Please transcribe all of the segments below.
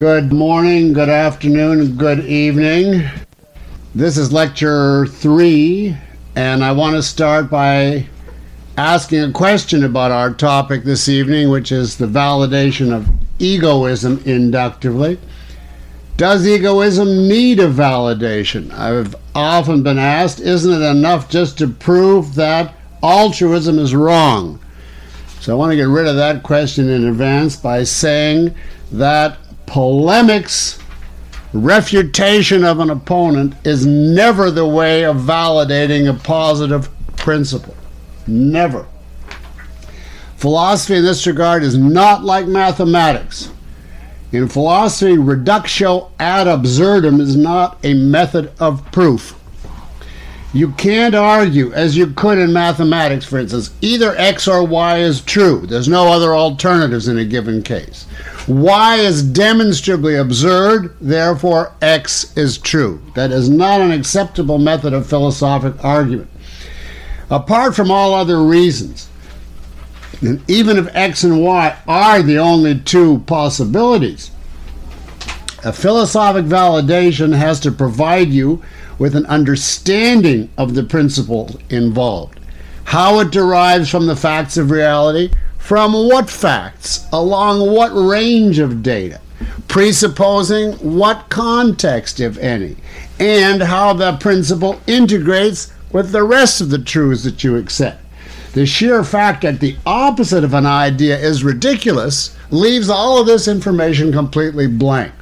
Good morning, good afternoon, good evening. This is lecture 3, and I want to start by asking a question about our topic this evening, which is the validation of egoism inductively. Does egoism need a validation? I've often been asked, isn't it enough just to prove that altruism is wrong? So I want to get rid of that question in advance by saying that polemics, refutation of an opponent, is never the way of validating a positive principle. Never. Philosophy in this regard is not like mathematics. In philosophy, reductio ad absurdum is not a method of proof. You can't argue, as you could in mathematics, for instance, either X or Y is true. There's no other alternatives in a given case. Y is demonstrably absurd, therefore X is true. That is not an acceptable method of philosophic argument. Apart from all other reasons, and even if X and Y are the only two possibilities, a philosophic validation has to provide you with an understanding of the principle involved. How it derives from the facts of reality, from what facts, along what range of data, presupposing what context, if any, and how that principle integrates with the rest of the truths that you accept. The sheer fact that the opposite of an idea is ridiculous leaves all of this information completely blank.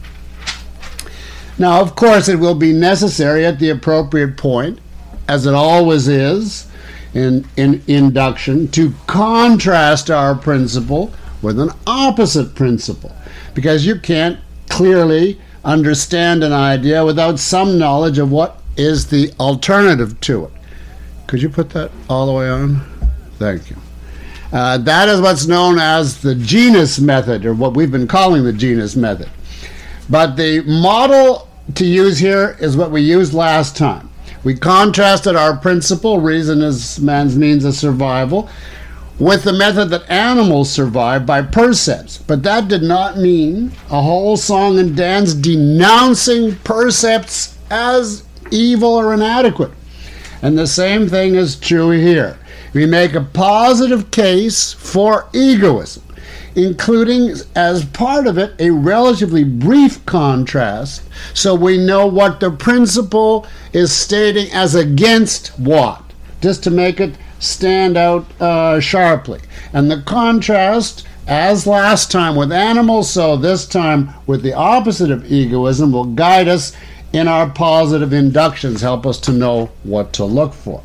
Now, of course, it will be necessary at the appropriate point, as it always is in induction, to contrast our principle with an opposite principle, because you can't clearly understand an idea without some knowledge of what is the alternative to it. Could you put that all the way on? Thank you. That is what's known as the genus method, or what we've been calling the genus method. But the model to use here is what we used last time. We contrasted our principle, reason is man's means of survival, with the method that animals survive by percepts. But that did not mean a whole song and dance denouncing percepts as evil or inadequate. And the same thing is true here. We make a positive case for egoism, including as part of it a relatively brief contrast, so we know what the principle is stating as against what, just to make it stand out sharply. And the contrast, as last time with animals, so this time with the opposite of egoism, will guide us in our positive inductions, help us to know what to look for.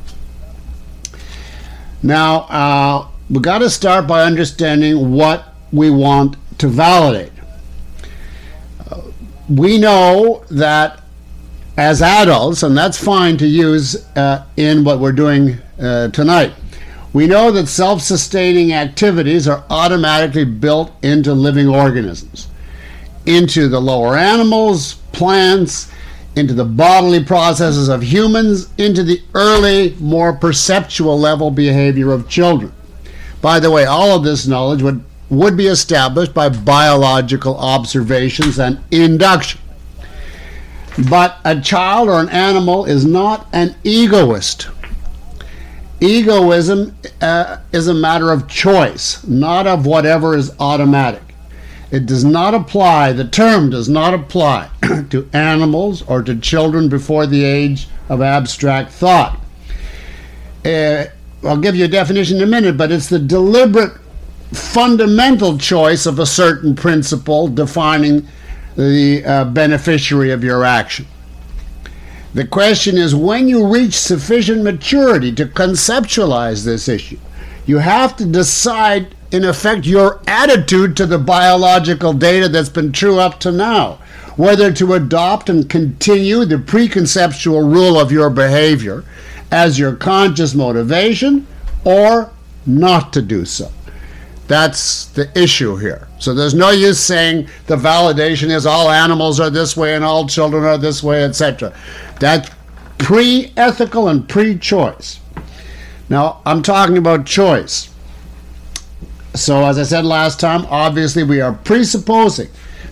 Now, we've got to start by understanding what we want to validate. We know that as adults, and that's fine to use in what we're doing tonight, we know that self-sustaining activities are automatically built into living organisms, into the lower animals, plants, into the bodily processes of humans, into the early, more perceptual level behavior of children. By the way, all of this knowledge would be established by biological observations and induction. But a child or an animal is not an egoist. Egoism is a matter of choice, not of whatever is automatic. It does not apply, the term does not apply to animals or to children before the age of abstract thought. I'll give you a definition in a minute, but it's the deliberate, fundamental choice of a certain principle defining the beneficiary of your action. The question is, when you reach sufficient maturity to conceptualize this issue, you have to decide, in effect, your attitude to the biological data that's been true up to now, whether to adopt and continue the preconceptual rule of your behavior as your conscious motivation or not to do so. That's the issue here. So there's no use saying the validation is all animals are this way and all children are this way, etc. That's pre-ethical and pre-choice. Now, I'm talking about choice. So as I said last time, obviously we are presupposing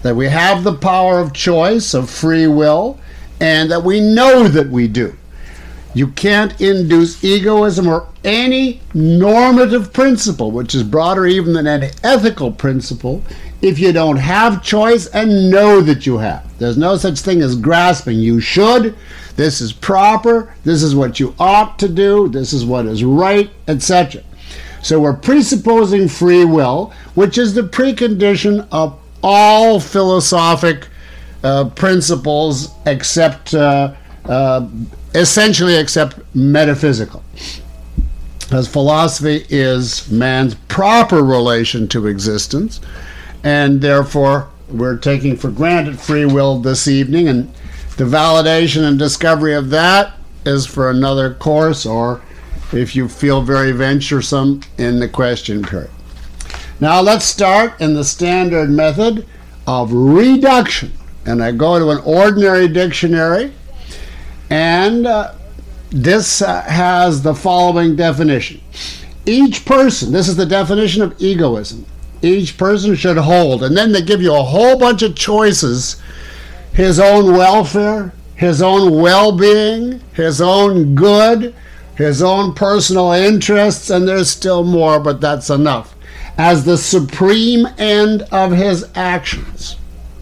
that we have the power of choice, of free will, and that we know that we do. You can't induce egoism or any normative principle, which is broader even than an ethical principle, if you don't have choice and know that you have. There's no such thing as grasping. You should, this is proper, this is what you ought to do, this is what is right, etc. So we're presupposing free will, which is the precondition of all philosophic principles except essentially except metaphysical, as philosophy is man's proper relation to existence, and therefore we're taking for granted free will this evening, and the validation and discovery of that is for another course, or if you feel very venturesome, in the question period. Now let's start in the standard method of reduction, and I go to an ordinary dictionary. And this has the following definition. Each person, this is the definition of egoism, each person should hold, and then they give you a whole bunch of choices, his own welfare, his own well-being, his own good, his own personal interests, and there's still more, but that's enough, as the supreme end of his actions.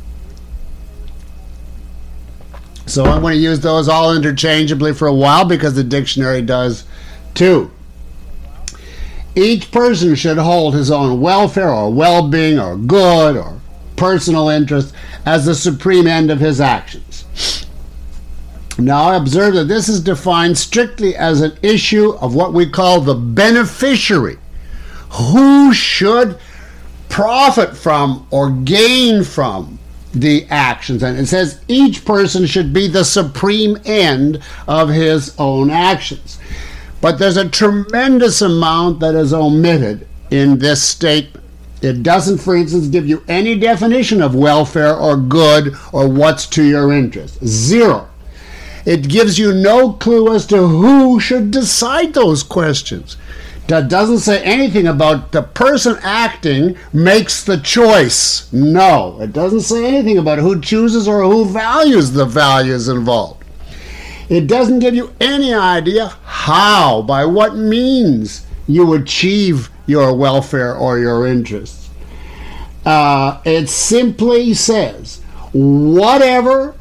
So I'm going to use those all interchangeably for a while because the dictionary does too. Each person should hold his own welfare or well-being or good or personal interest as the supreme end of his actions. Now observe that this is defined strictly as an issue of what we call the beneficiary. Who should profit from or gain from the actions, and it says each person should be the supreme end of his own actions. But there's a tremendous amount that is omitted in this statement. It doesn't, for instance, give you any definition of welfare or good or what's to your interest. Zero. It gives you no clue as to who should decide those questions. That doesn't say anything about the person acting makes the choice. No, it doesn't say anything about who chooses or who values the values involved. It doesn't give you any idea how, by what means you achieve your welfare or your interests. It simply says whatever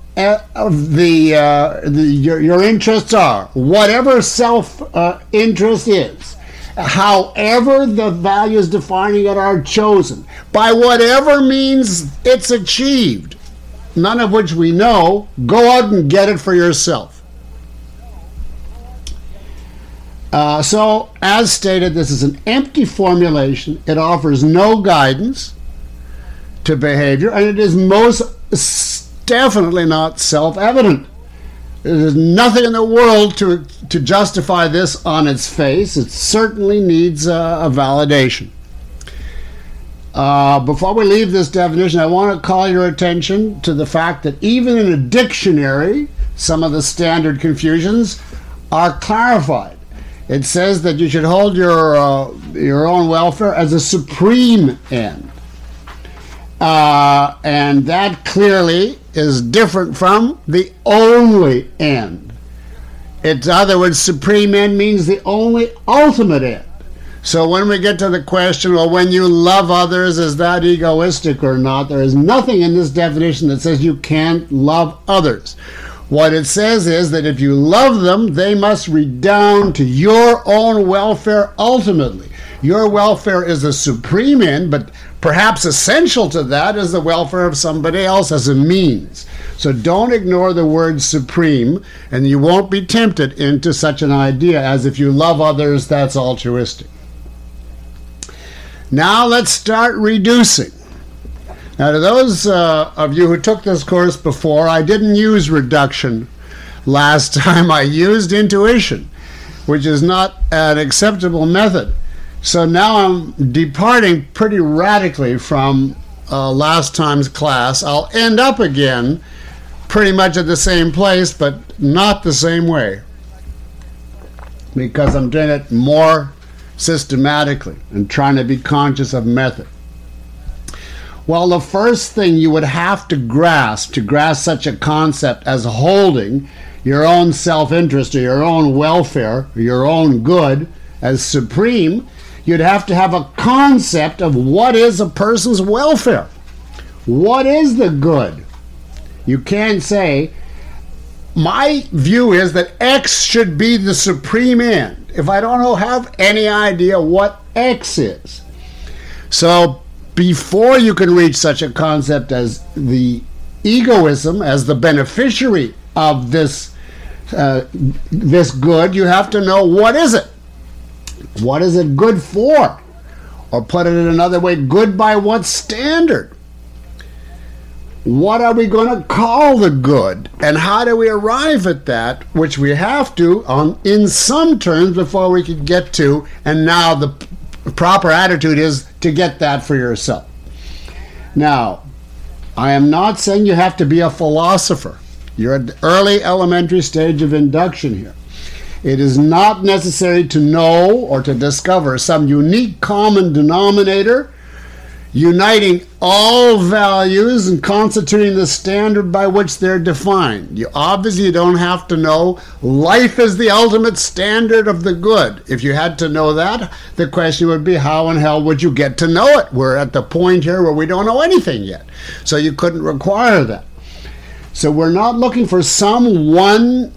your interests are, whatever self-interest is, however the values defining it are chosen, by whatever means it's achieved, none of which we know, go out and get it for yourself. So, as stated, this is an empty formulation. It offers no guidance to behavior, and it is most definitely not self-evident. There's nothing in the world to justify this on its face. It certainly needs a validation. Before we leave this definition, I want to call your attention to the fact that even in a dictionary, some of the standard confusions are clarified. It says that you should hold your own welfare as a supreme end. And that clearly is different from the only end. In other words, supreme end means the only ultimate end. So when we get to the question, well, when you love others, is that egoistic or not? There is nothing in this definition that says you can't love others. What it says is that if you love them, they must redound to your own welfare ultimately. Your welfare is a supreme end, but perhaps essential to that is the welfare of somebody else as a means. So don't ignore the word supreme, and you won't be tempted into such an idea as if you love others, that's altruistic. Now let's start reducing. Now, to those of you who took this course before, I didn't use reduction last time. I used intuition, which is not an acceptable method. So now I'm departing pretty radically from last time's class. I'll end up again pretty much at the same place, but not the same way, because I'm doing it more systematically and trying to be conscious of method. Well, the first thing you would have to grasp such a concept as holding your own self-interest or your own welfare or your own good as supreme, you'd have to have a concept of what is a person's welfare. What is the good? You can't say, my view is that X should be the supreme end, if I don't have any idea what X is. So before you can reach such a concept as the egoism, as the beneficiary of this good, you have to know, what is it? What is it good for? Or put it in another way, good by what standard? What are we going to call the good? And how do we arrive at that, which we have to in some terms before we can get to, and now the proper attitude is to get that for yourself. Now, I am not saying you have to be a philosopher. You're at the early elementary stage of induction here. It is not necessary to know or to discover some unique common denominator uniting all values and constituting the standard by which they're defined. You obviously don't have to know life is the ultimate standard of the good. If you had to know that, the question would be, how in hell would you get to know it? We're at the point here where we don't know anything yet. So you couldn't require that. So we're not looking for some one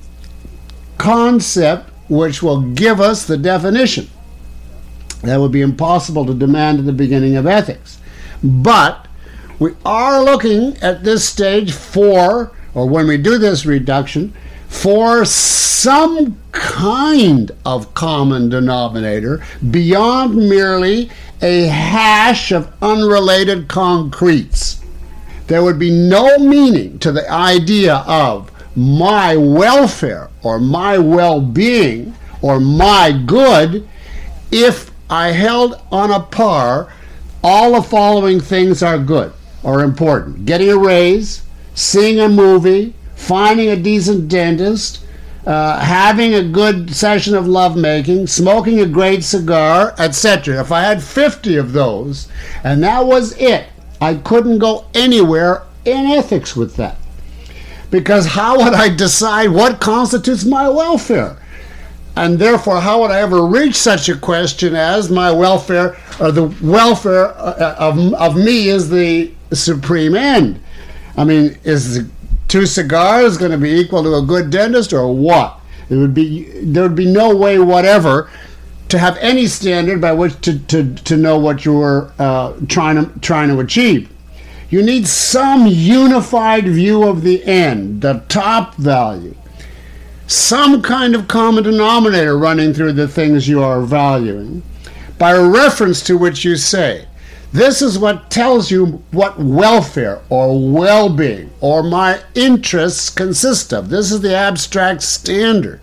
concept which will give us the definition. That would be impossible to demand at the beginning of ethics. But we are looking at this stage for, or when we do this reduction, for some kind of common denominator beyond merely a hash of unrelated concretes. There would be no meaning to the idea of my welfare or my well-being or my good if I held on a par all the following things are good or important: getting a raise, seeing a movie, finding a decent dentist, having a good session of lovemaking, smoking a great cigar, etc. If I had 50 of those and that was it, I couldn't go anywhere in ethics with that. Because how would I decide what constitutes my welfare? And therefore, how would I ever reach such a question as my welfare, or the welfare of me is the supreme end? I mean, is 2 cigars going to be equal to a good dentist, or what? There would be no way whatever to have any standard by which to know what you were trying to achieve. You need some unified view of the end, the top value. Some kind of common denominator running through the things you are valuing, by reference to which you say, this is what tells you what welfare or well-being or my interests consist of. This is the abstract standard.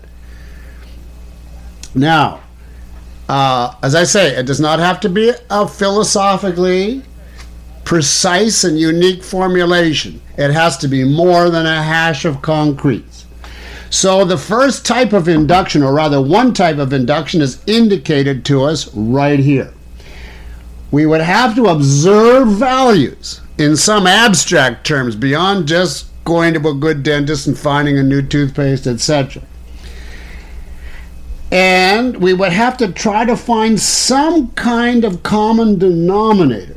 Now, as I say, it does not have to be a philosophically precise and unique formulation. It has to be more than a hash of concretes. So the first type of induction, or rather one type of induction, is indicated to us right here. We would have to observe values in some abstract terms beyond just going to a good dentist and finding a new toothpaste, etc. And we would have to try to find some kind of common denominator,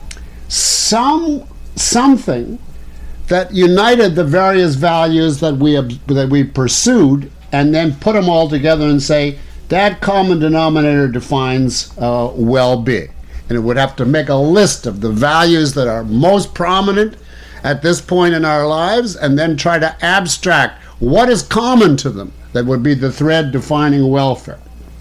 something that united the various values that we pursued, and then put them all together and say that common denominator defines well-being. And it would have to make a list of the values that are most prominent at this point in our lives, and then try to abstract what is common to them that would be the thread defining welfare.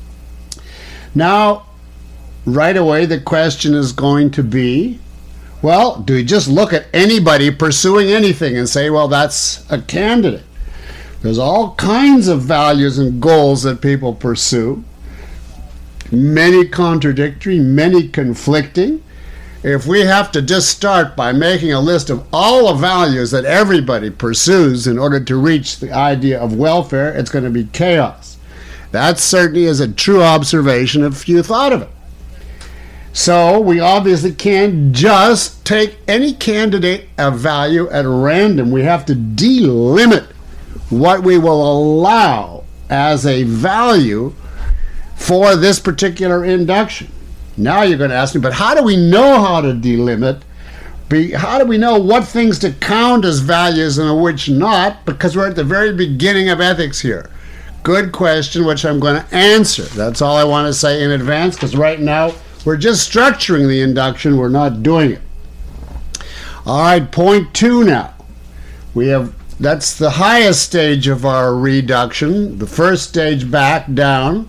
Now, right away, the question is going to be, well, do we just look at anybody pursuing anything and say, well, that's a candidate? There's all kinds of values and goals that people pursue, many contradictory, many conflicting. If we have to just start by making a list of all the values that everybody pursues in order to reach the idea of welfare, it's going to be chaos. That certainly is a true observation if you thought of it. So we obviously can't just take any candidate a value at random. We have to delimit what we will allow as a value for this particular induction. Now you're going to ask me, but how do we know how to delimit? How do we know what things to count as values and which not? Because we're at the very beginning of ethics here. Good question, which I'm going to answer. That's all I want to say in advance, because right now we're just structuring the induction. We're not doing it. All right, point 2 now. That's the highest stage of our reduction. The first stage back down.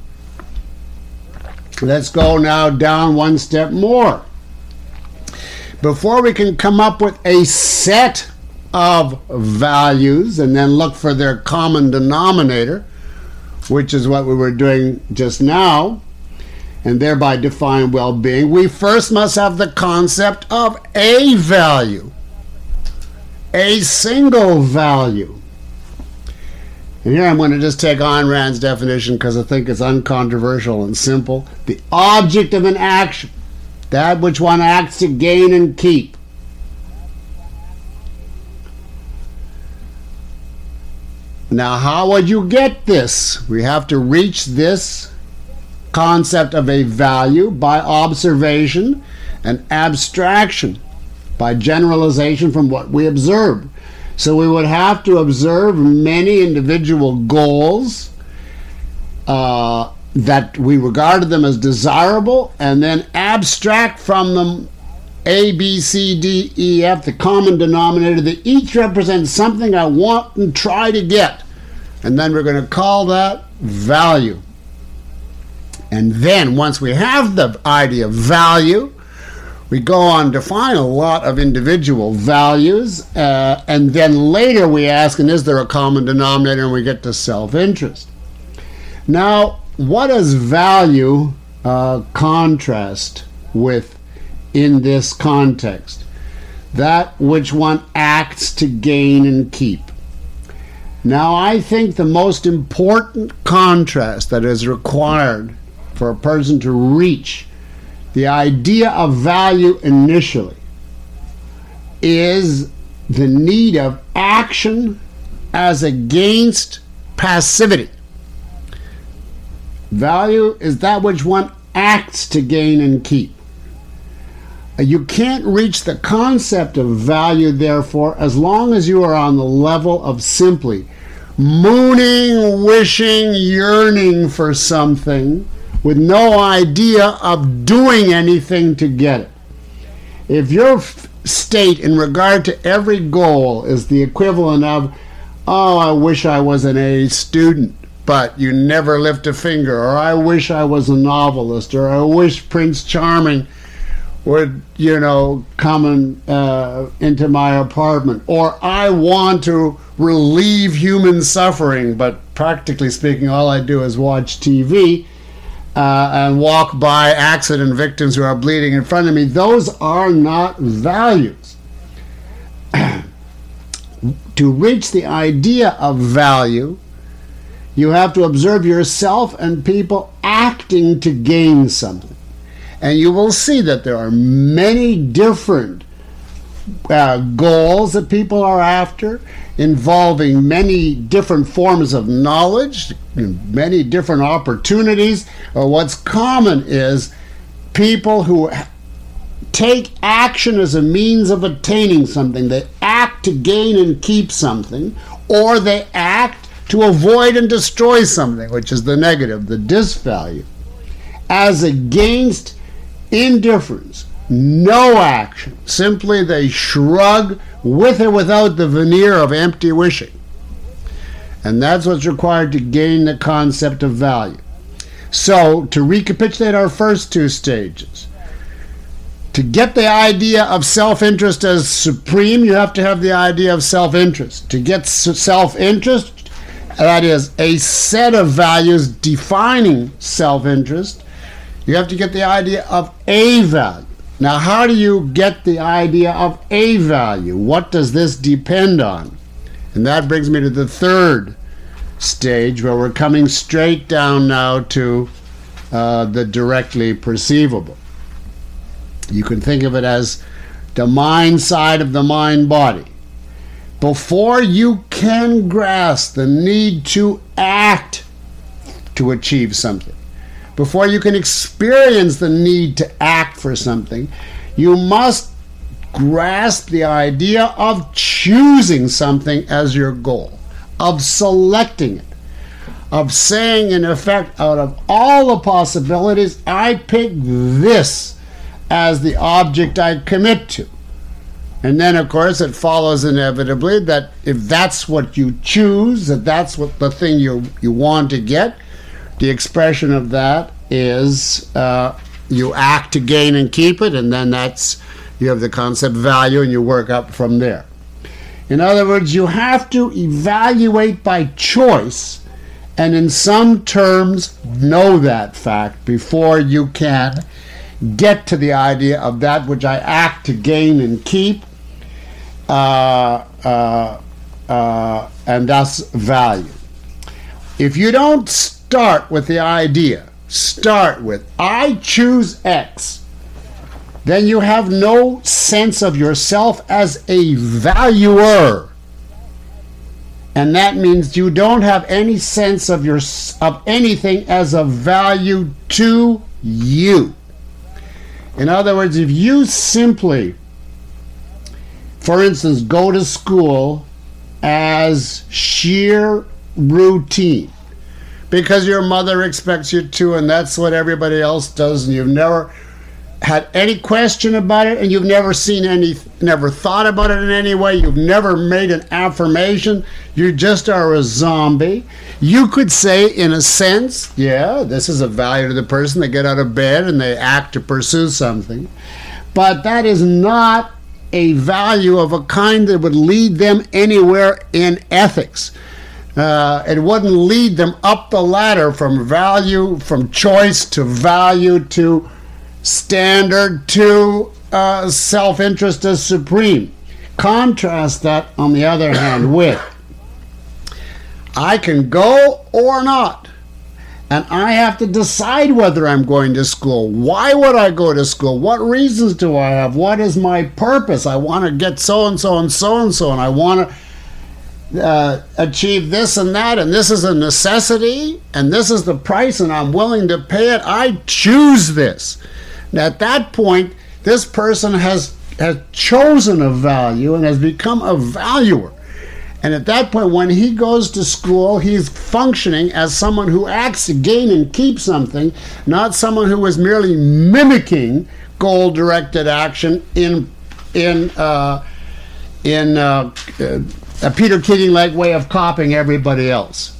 Let's go now down one step more. Before we can come up with a set of values and then look for their common denominator, which is what we were doing just now, and thereby define well-being, we first must have the concept of a value, a single value. And here I'm going to just take Ayn Rand's definition because I think it's uncontroversial and simple. The object of an action, that which one acts to gain and keep. Now, how would you get this? We have to reach this concept of a value by observation and abstraction, by generalization from what we observe. So we would have to observe many individual goals that we regarded them as desirable, and then abstract from them A, B, C, D, E, F, the common denominator, that each represents something I want and try to get. And then we're going to call that value. And then once we have the idea of value, we go on to define a lot of individual values, and then later we ask, and is there a common denominator, and we get to self-interest. Now, what does value contrast with in this context? That which one acts to gain and keep. Now, I think the most important contrast that is required for a person to reach the idea of value initially is the need of action as against passivity. Value is that which one acts to gain and keep. You can't reach the concept of value, therefore, as long as you are on the level of simply mooning, wishing, yearning for something with no idea of doing anything to get it. If your state in regard to every goal is the equivalent of, oh, I wish I was an A student, but you never lift a finger, or I wish I was a novelist, or I wish Prince Charming would, come into my apartment, or I want to relieve human suffering, but practically speaking, all I do is watch TV and walk by accident victims who are bleeding in front of me. Those are not values. To reach the idea of value, you have to observe yourself and people acting to gain something. And you will see that there are many different goals that people are after, involving many different forms of knowledge, many different opportunities. What's common is people who take action as a means of attaining something. They act to gain and keep something, or they act to avoid and destroy something, which is the negative, the disvalue, as against indifference, no action. Simply they shrug with or without the veneer of empty wishing. And that's what's required to gain the concept of value. So, to recapitulate our first two stages, to get the idea of self-interest as supreme, you have to have the idea of self-interest. To get self-interest, that is a set of values defining self-interest, you have to get the idea of a value. Now, how do you get the idea of a value? What does this depend on? And that brings me to the third stage, where we're coming straight down now to the directly perceivable. You can think of it as the mind side of the mind-body. Before you can grasp the need to act to achieve something, before you can experience the need to act for something, you must grasp the idea of choosing something as your goal, of selecting it, of saying, in effect, out of all the possibilities, I pick this as the object I commit to. And then, of course, it follows inevitably that if that's what you choose, that that's what the thing you want to get, the expression of that is you act to gain and keep it, and then you have the concept value, and you work up from there. In other words, you have to evaluate by choice, and in some terms know that fact before you can get to the idea of that which I act to gain and keep, and thus value. If you don't start with the idea, start with I choose X, then you have no sense of yourself as a valuer. And that means you don't have any sense of anything as of value to you. In other words, if you simply, for instance, go to school as sheer routine, because your mother expects you to, and that's what everybody else does, and you've never had any question about it, and you've never thought about it in any way, you've never made an affirmation, you just are a zombie. You could say, in a sense, yeah, this is a value to the person. They get out of bed and they act to pursue something. But that is not a value of a kind that would lead them anywhere in ethics. It wouldn't lead them up the ladder from value, from choice to value to standard to self-interest as supreme. Contrast that, on the other hand, with I can go or not, and I have to decide whether I'm going to school. Why would I go to school? What reasons do I have? What is my purpose? I want to get so-and-so and so-and-so, and I want to achieve this and that, and this is a necessity, and this is the price, and I'm willing to pay it. I choose this. And at that point, this person has chosen a value and has become a valuer. And at that point, when he goes to school, he's functioning as someone who acts to gain and keep something, not someone who is merely mimicking goal-directed action in a Peter Keating-like way of copying everybody else.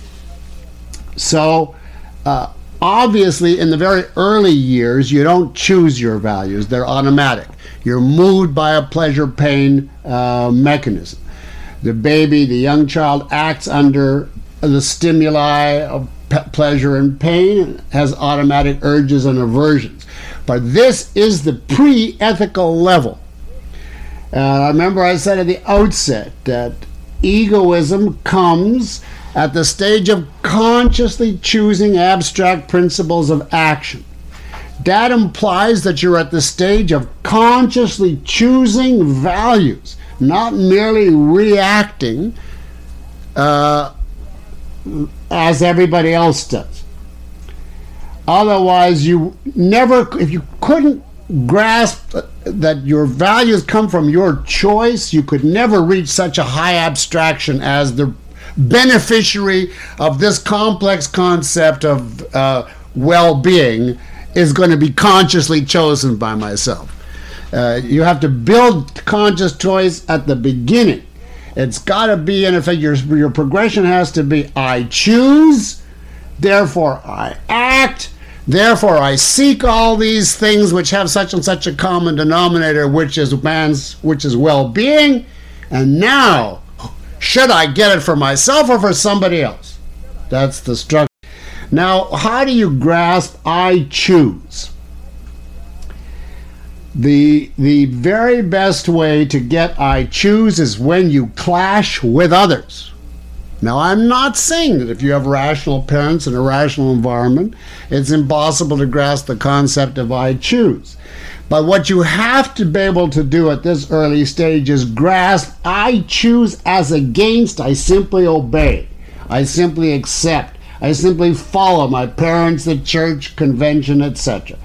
So, obviously, in the very early years, you don't choose your values. They're automatic. You're moved by a pleasure-pain mechanism. The baby, the young child, acts under the stimuli of pleasure and pain, has automatic urges and aversions. But this is the pre-ethical level. I remember I said at the outset that egoism comes at the stage of consciously choosing abstract principles of action. That implies that you're at the stage of consciously choosing values, not merely reacting as everybody else does. Otherwise, if you couldn't grasp that your values come from your choice, you could never reach such a high abstraction as the beneficiary of this complex concept of well-being is going to be consciously chosen by myself. You have to build conscious choice at the beginning. It's got to be, in effect, your progression has to be, I choose, therefore I act, therefore I seek all these things which have such and such a common denominator, which is well-being, and now, should I get it for myself or for somebody else? That's the structure. Now, how do you grasp I choose? The very best way to get I choose is when you clash with others. Now, I'm not saying that if you have rational parents in a rational environment, it's impossible to grasp the concept of I choose. But what you have to be able to do at this early stage is grasp I choose as against I simply obey. I simply accept. I simply follow my parents, the church, convention, etc.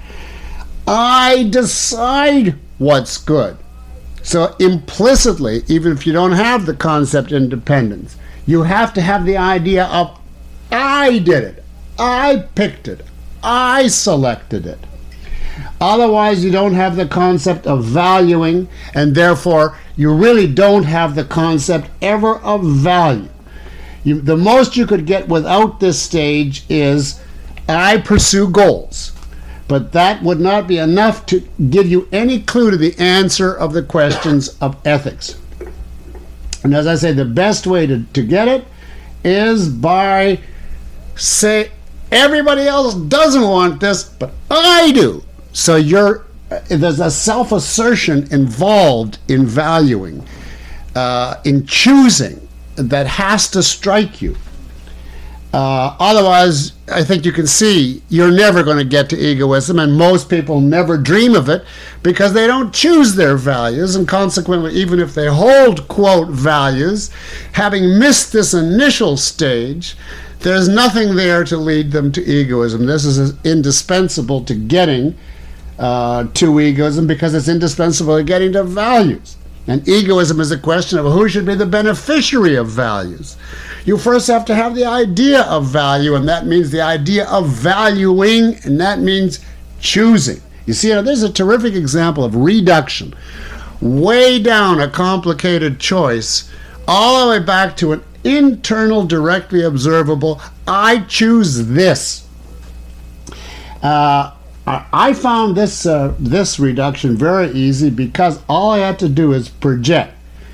I decide what's good. So implicitly, even if you don't have the concept independence, you have to have the idea of I did it, I picked it, I selected it. Otherwise, you don't have the concept of valuing, and therefore you really don't have the concept ever of value. The most you could get without this stage is I pursue goals. But that would not be enough to give you any clue to the answer of the questions of ethics. And as I say, the best way to get it is by say everybody else doesn't want this, but I do. So there's a self-assertion involved in valuing, in choosing, that has to strike you. Otherwise, I think you can see you're never going to get to egoism, and most people never dream of it because they don't choose their values, and consequently, even if they hold, quote, values, having missed this initial stage, there's nothing there to lead them to egoism. This is indispensable to getting to egoism because it's indispensable to getting to values. And egoism is a question of who should be the beneficiary of values. You first have to have the idea of value, and that means the idea of valuing, and that means choosing. You see, now there's a terrific example of reduction, way down a complicated choice, all the way back to an internal, directly observable, I choose this. I found this reduction very easy because all I had to do is project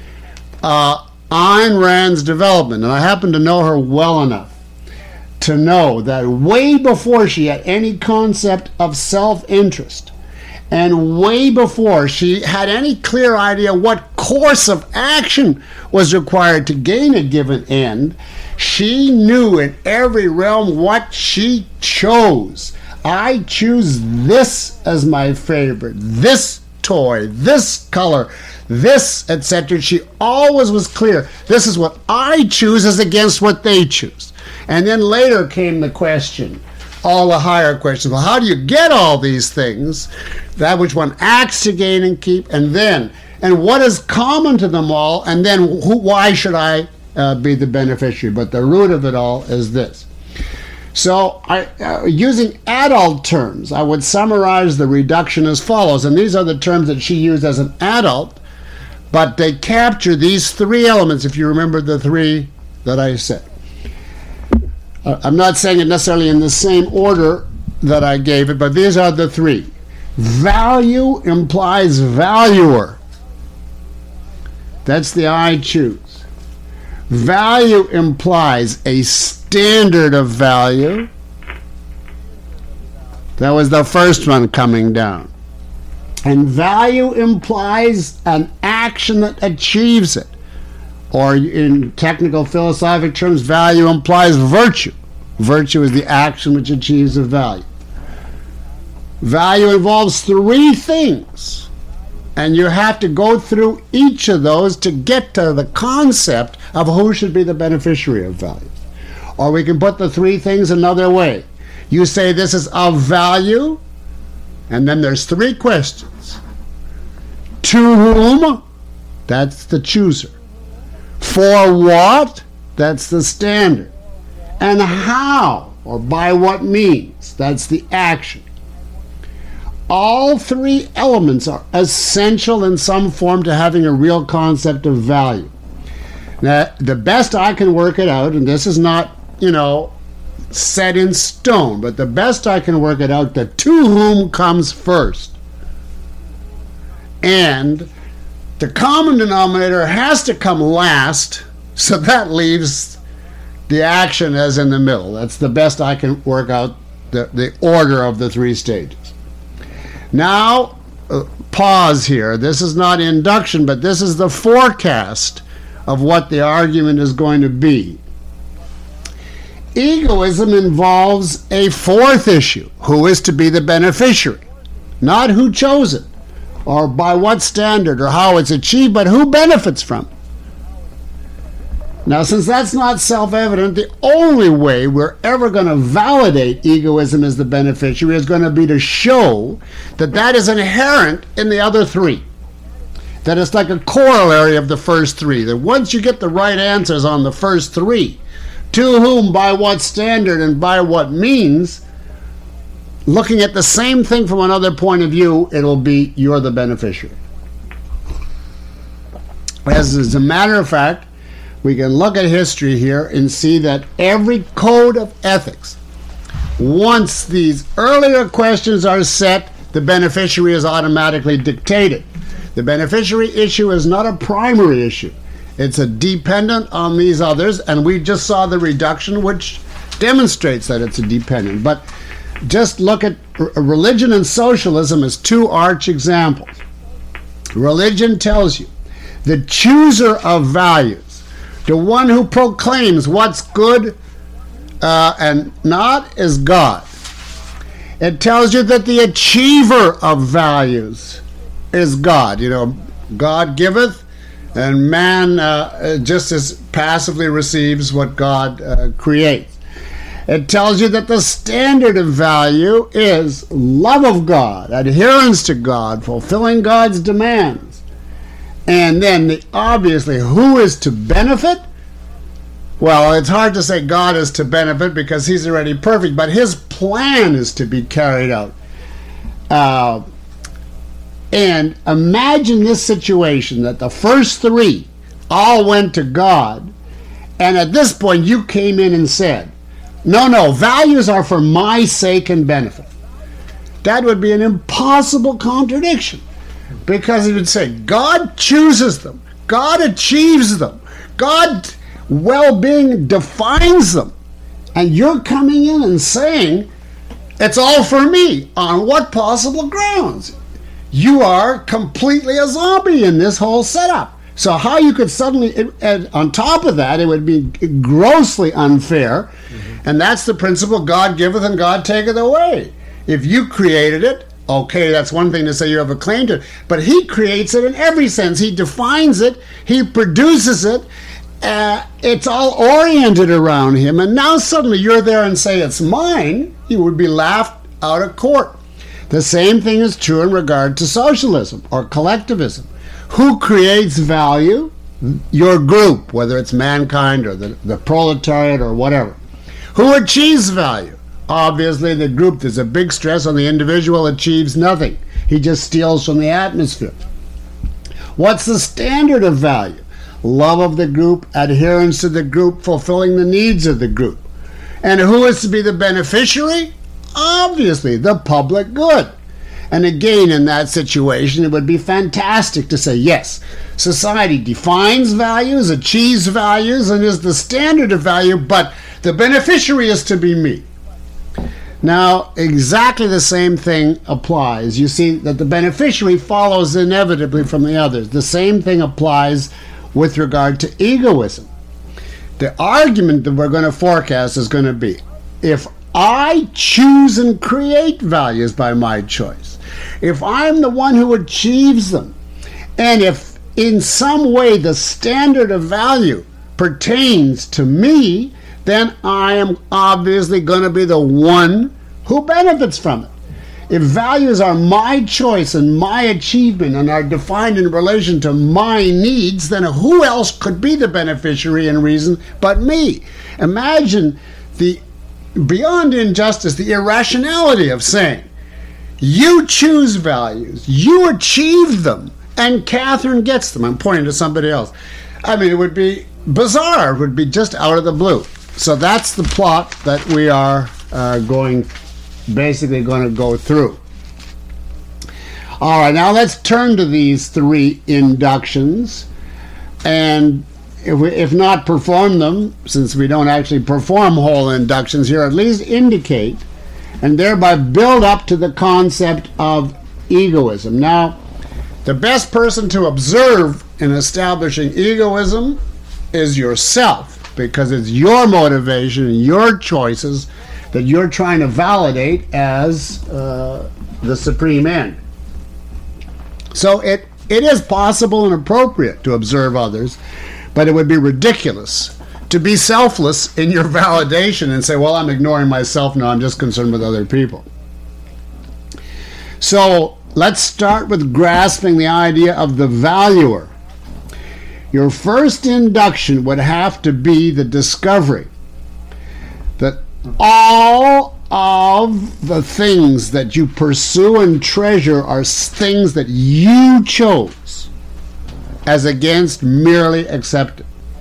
Ayn Rand's development, and I happen to know her well enough to know that way before she had any concept of self-interest, and way before she had any clear idea what course of action was required to gain a given end, she knew in every realm what she chose. I choose this as my favorite, this toy, this color, this, etc. She always was clear. This is what I choose as against what they choose. And then later came the question, all the higher questions. Well, how do you get all these things? That which one acts to gain and keep, and what is common to them all, and then why should I be the beneficiary? But the root of it all is this. So, using adult terms, I would summarize the reduction as follows, and these are the terms that she used as an adult, but they capture these three elements, if you remember the three that I said. I'm not saying it necessarily in the same order that I gave it, but these are the three. Value implies valuer. That's the I choose. Value implies a standard of value. That was the first one coming down. And value implies an action that achieves it. Or in technical philosophic terms, value implies virtue. Virtue is the action which achieves a value. Value involves three things. And you have to go through each of those to get to the concept of who should be the beneficiary of value. Or we can put the three things another way. You say this is of value, and then there's three questions. To whom? That's the chooser. For what? That's the standard. And how, or by what means? That's the action. All three elements are essential in some form to having a real concept of value. Now, the best I can work it out, and this is not, set in stone, but the best I can work it out, the to whom comes first. And the common denominator has to come last, so that leaves the action as in the middle. That's the best I can work out the order of the three stages. Now, pause here. This is not induction, but this is the forecast of what the argument is going to be. Egoism involves a fourth issue. Who is to be the beneficiary? Not who chose it, or by what standard, or how it's achieved, but who benefits from it. Now, since that's not self-evident, the only way we're ever going to validate egoism as the beneficiary is going to be to show that that is inherent in the other three. That it's like a corollary of the first three. That once you get the right answers on the first three, to whom, by what standard, and by what means, looking at the same thing from another point of view, it'll be you're the beneficiary. As a matter of fact, we can look at history here and see that every code of ethics, once these earlier questions are set, the beneficiary is automatically dictated. The beneficiary issue is not a primary issue. It's a dependent on these others, and we just saw the reduction, which demonstrates that it's a dependent. But just look at religion and socialism as two arch examples. Religion tells you the chooser of values, the one who proclaims what's good and not, is God. It tells you that the achiever of values is God. You know, God giveth, and man just as passively receives what God creates. It tells you that the standard of value is love of God, adherence to God, fulfilling God's demands. And then, obviously, who is to benefit? Well, it's hard to say God is to benefit because he's already perfect, but his plan is to be carried out. And imagine this situation, that the first three all went to God, and at this point you came in and said, no, values are for my sake and benefit. That would be an impossible contradiction, because it would say God chooses them, God achieves them, God well-being defines them, and you're coming in and saying it's all for me. On what possible grounds? You are completely a zombie in this whole setup. So how you could suddenly, on top of that, it would be grossly unfair. And that's the principle, God giveth and God taketh away. If you created it, okay, that's one thing to say you have a claim to it, but he creates it in every sense. He defines it, he produces it, it's all oriented around him, and now suddenly you're there and say it's mine, you would be laughed out of court. The same thing is true in regard to socialism or collectivism. Who creates value? Your group, whether it's mankind or the proletariat or whatever. Who achieves value? Obviously the group. There's a big stress on the individual, achieves nothing. He just steals from the atmosphere. What's the standard of value? Love of the group, adherence to the group, fulfilling the needs of the group. And who is to be the beneficiary? Obviously, the public good. And again, in that situation, it would be fantastic to say, yes, society defines values, achieves values, and is the standard of value, but the beneficiary is to be me. Now, exactly the same thing applies. You see that the beneficiary follows inevitably from the others. The same thing applies with regard to egoism. The argument that we're going to forecast is going to be, if I choose and create values by my choice, if I'm the one who achieves them, and if in some way the standard of value pertains to me, then I am obviously going to be the one who benefits from it. If values are my choice and my achievement and are defined in relation to my needs, then who else could be the beneficiary in reason but me? Imagine the beyond injustice, the irrationality of saying, you choose values, you achieve them, and Catherine gets them. I'm pointing to somebody else. I mean, it would be bizarre. It would be just out of the blue. So that's the plot that we are basically going to go through. All right, now let's turn to these three inductions, and if not perform them, since we don't actually perform whole inductions here, at least indicate and thereby build up to the concept of egoism. Now, the best person to observe in establishing egoism is yourself. because it's your motivation and your choices that you're trying to validate as the supreme end. So it is possible and appropriate to observe others, but it would be ridiculous to be selfless in your validation and say, well, I'm ignoring myself now, I'm just concerned with other people. So let's start with grasping the idea of the valuer. Your first induction would have to be the discovery that all of the things that you pursue and treasure are things that you chose, as against merely accepted.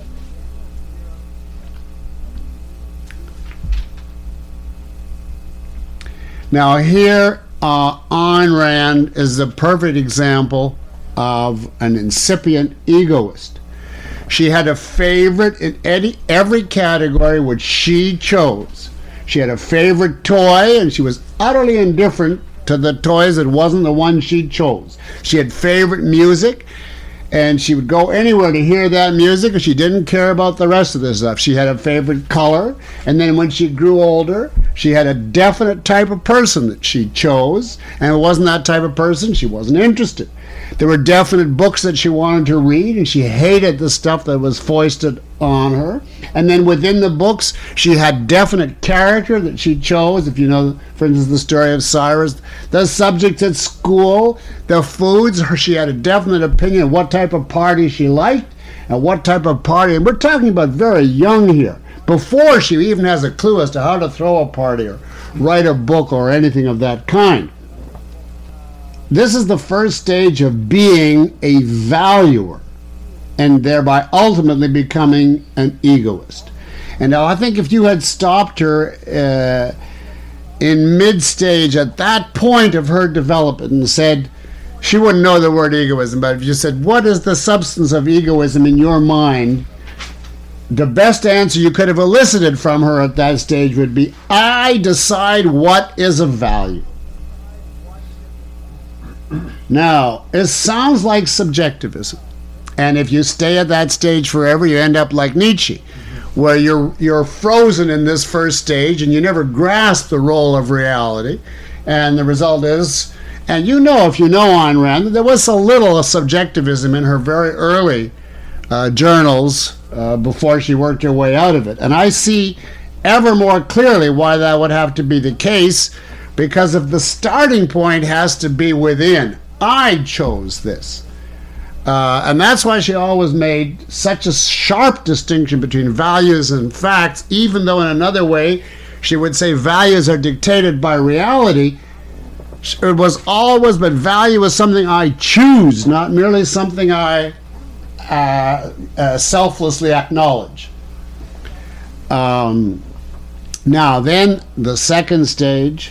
Now here, Ayn Rand is the perfect example of an incipient egoist. She had a favorite in every category which she chose. She had a favorite toy, and she was utterly indifferent to the toys that wasn't the one she chose. She had favorite music, and she would go anywhere to hear that music, and she didn't care about the rest of the stuff. She had a favorite color, and then when she grew older, she had a definite type of person that she chose, and it wasn't that type of person, she wasn't interested. There were definite books that she wanted to read, and she hated the stuff that was foisted on her. And then within the books, she had definite character that she chose. If you know, for instance, the story of Cyrus, the subjects at school, the foods, she had a definite opinion of what type of party she liked and what type of party. And we're talking about very young here, before she even has a clue as to how to throw a party or write a book or anything of that kind. This is the first stage of being a valuer and thereby ultimately becoming an egoist. And now I think if you had stopped her in mid-stage at that point of her development and said, she wouldn't know the word egoism, but if you said, what is the substance of egoism in your mind? The best answer you could have elicited from her at that stage would be, I decide what is of value. Now, it sounds like subjectivism. And if you stay at that stage forever, you end up like Nietzsche, where you're frozen in this first stage and you never grasp the role of reality. And the result is, and you know, if you know Ayn Rand, there was a little subjectivism in her very early journals before she worked her way out of it. And I see ever more clearly why that would have to be the case, because if the starting point has to be within, I chose this. And that's why she always made such a sharp distinction between values and facts, even though in another way she would say values are dictated by reality. It was always, but value is something I choose, not merely something I selflessly acknowledge. Now then, the second stage,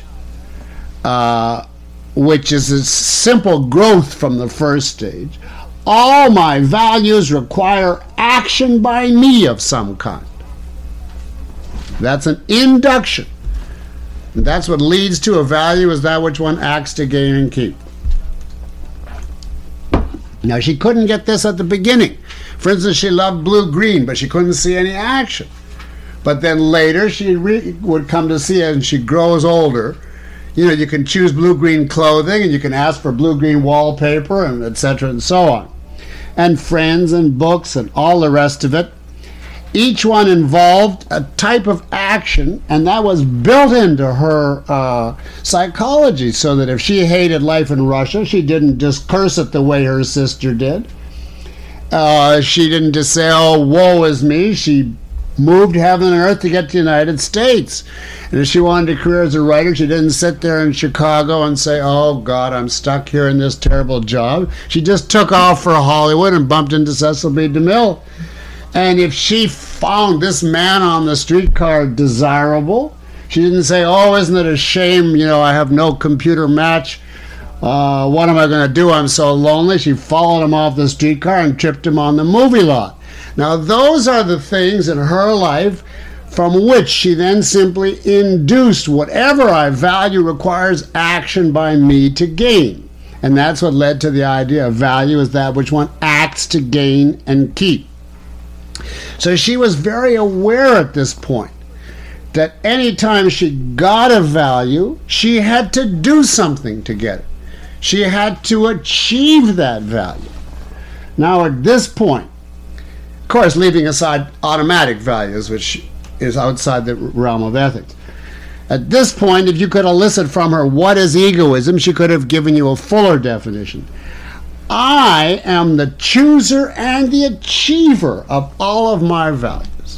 which is a simple growth from the first stage. All my values require action by me of some kind. That's an induction. And that's what leads to a value, is that which one acts to gain and keep. Now, she couldn't get this at the beginning. For instance, she loved blue-green, but she couldn't see any action. But then later, she would come to see it, and she grows older. You know, you can choose blue-green clothing, and you can ask for blue-green wallpaper, and etc. and so on. And friends and books and all the rest of it. Each one involved a type of action, and that was built into her psychology, so that if she hated life in Russia, she didn't just curse it the way her sister did. She didn't just say, oh, woe is me. She moved heaven and earth to get to the United States. And if she wanted a career as a writer, she didn't sit there in Chicago and say, oh, God, I'm stuck here in this terrible job. She just took off for Hollywood and bumped into Cecil B. DeMille. And if she found this man on the streetcar desirable, she didn't say, oh, isn't it a shame, you know, I have no computer match. What am I going to do? I'm so lonely. She followed him off the streetcar and tripped him on the movie lot. Now, those are the things in her life from which she then simply induced whatever I value requires action by me to gain. And that's what led to the idea of value is that which one acts to gain and keep. So she was very aware at this point that any time she got a value, she had to do something to get it. She had to achieve that value. Now at this point, of course, leaving aside automatic values, which is outside the realm of ethics. At this point, if you could elicit from her what is egoism, she could have given you a fuller definition. I am the chooser and the achiever of all of my values.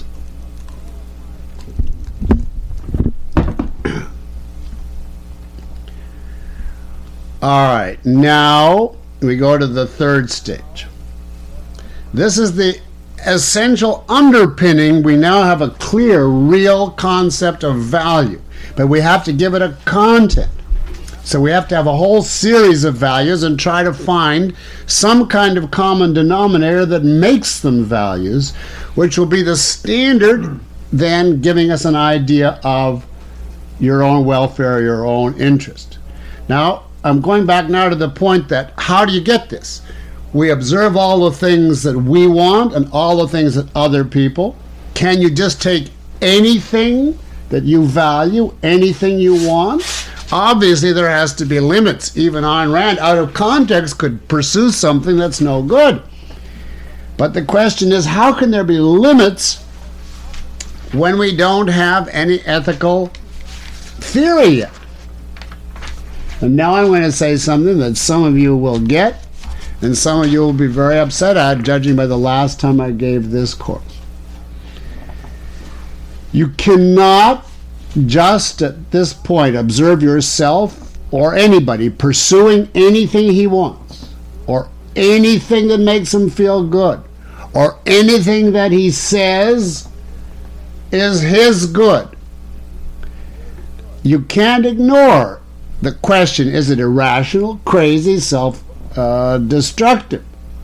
All right, now we go to the third stage. This is the essential underpinning. We now have a clear, real concept of value, but we have to give it a content. So we have to have a whole series of values and try to find some kind of common denominator that makes them values, which will be the standard then giving us an idea of your own welfare, your own interest. Now, I'm going back now to the point that how do you get this? We observe all the things that we want and all the things that other people. Can you just take anything that you value, anything you want? Obviously, there has to be limits. Even Ayn Rand, out of context, could pursue something that's no good. But the question is, how can there be limits when we don't have any ethical theory yet? And now I'm going to say something that some of you will get, and some of you will be very upset at, judging by the last time I gave this course. You cannot just at this point observe yourself or anybody pursuing anything he wants, or anything that makes him feel good, or anything that he says is his good. You can't ignore the question, is it irrational, crazy, self-destructive?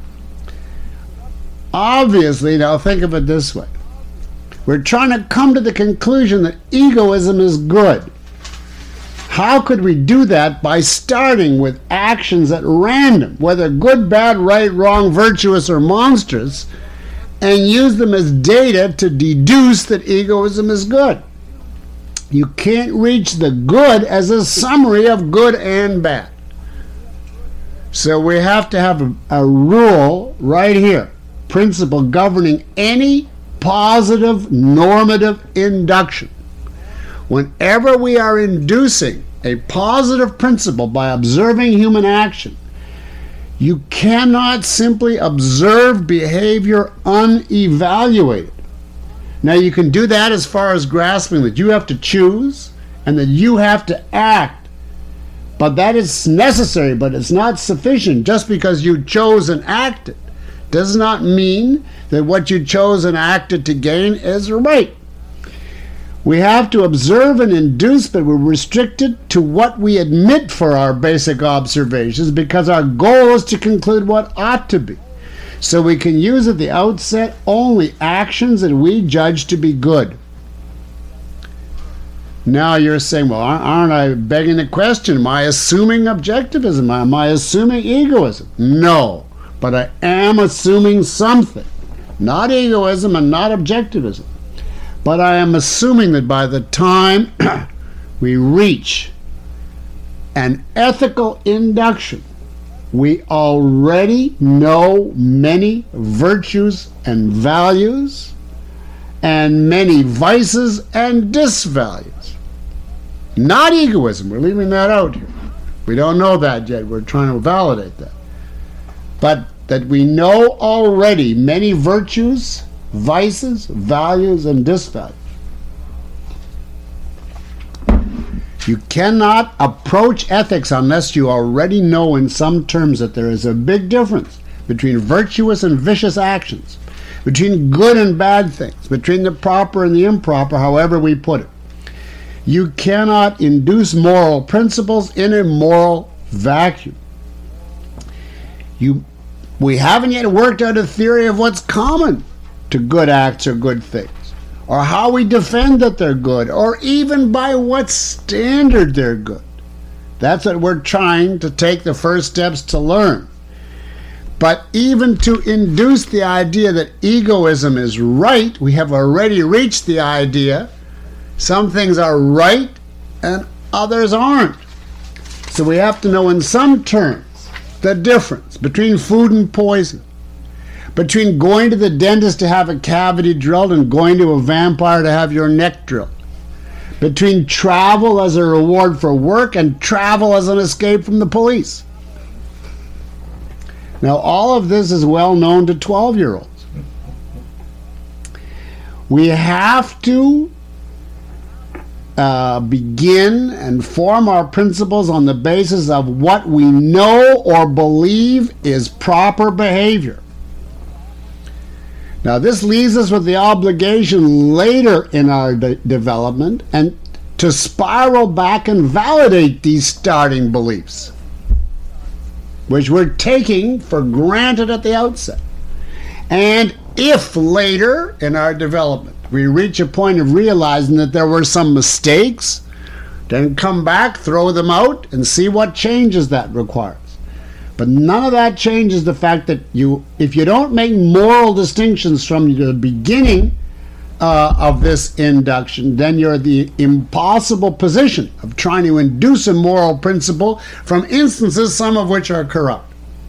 Obviously, now think of it this way. We're trying to come to the conclusion that egoism is good. How could we do that? By starting with actions at random, whether good, bad, right, wrong, virtuous, or monstrous, and use them as data to deduce that egoism is good. You can't reach the good as a summary of good and bad. So we have to have a rule right here, principle governing any positive normative induction. Whenever we are inducing a positive principle by observing human action, you cannot simply observe behavior unevaluated. Now you can do that as far as grasping that you have to choose and that you have to act. But that is necessary, but it's not sufficient. Just because you chose and acted does not mean that what you chose and acted to gain is right. We have to observe and induce, but we're restricted to what we admit for our basic observations because our goal is to conclude what ought to be. So we can use at the outset only actions that we judge to be good. Now you're saying, well, aren't I begging the question? Am I assuming objectivism? Am I assuming egoism? No, but I am assuming something. Not egoism and not objectivism. But I am assuming that by the time we reach an ethical induction, we already know many virtues and values and many vices and disvalues. Not egoism. We're leaving that out here. We don't know that yet. We're trying to validate that. But that we know already many virtues, vices, values, and disvalues. You cannot approach ethics unless you already know in some terms that there is a big difference between virtuous and vicious actions, between good and bad things, between the proper and the improper, however we put it. You cannot induce moral principles in a moral vacuum. We haven't yet worked out a theory of what's common to good acts or good things, or how we defend that they're good, or even by what standard they're good. That's what we're trying to take the first steps to learn. But even to induce the idea that egoism is right, we have already reached the idea some things are right and others aren't. So we have to know in some terms the difference between food and poison, between going to the dentist to have a cavity drilled and going to a vampire to have your neck drilled, between travel as a reward for work and travel as an escape from the police. Now, all of this is well known to 12-year-olds. We have to begin and form our principles on the basis of what we know or believe is proper behavior. Now, this leaves us with the obligation later in our development and to spiral back and validate these starting beliefs, which we're taking for granted at the outset. And if later in our development we reach a point of realizing that there were some mistakes, then come back, throw them out, and see what changes that requires. But none of that changes the fact that if you don't make moral distinctions from the beginning of this induction, then you're in the impossible position of trying to induce a moral principle from instances, some of which are corrupt.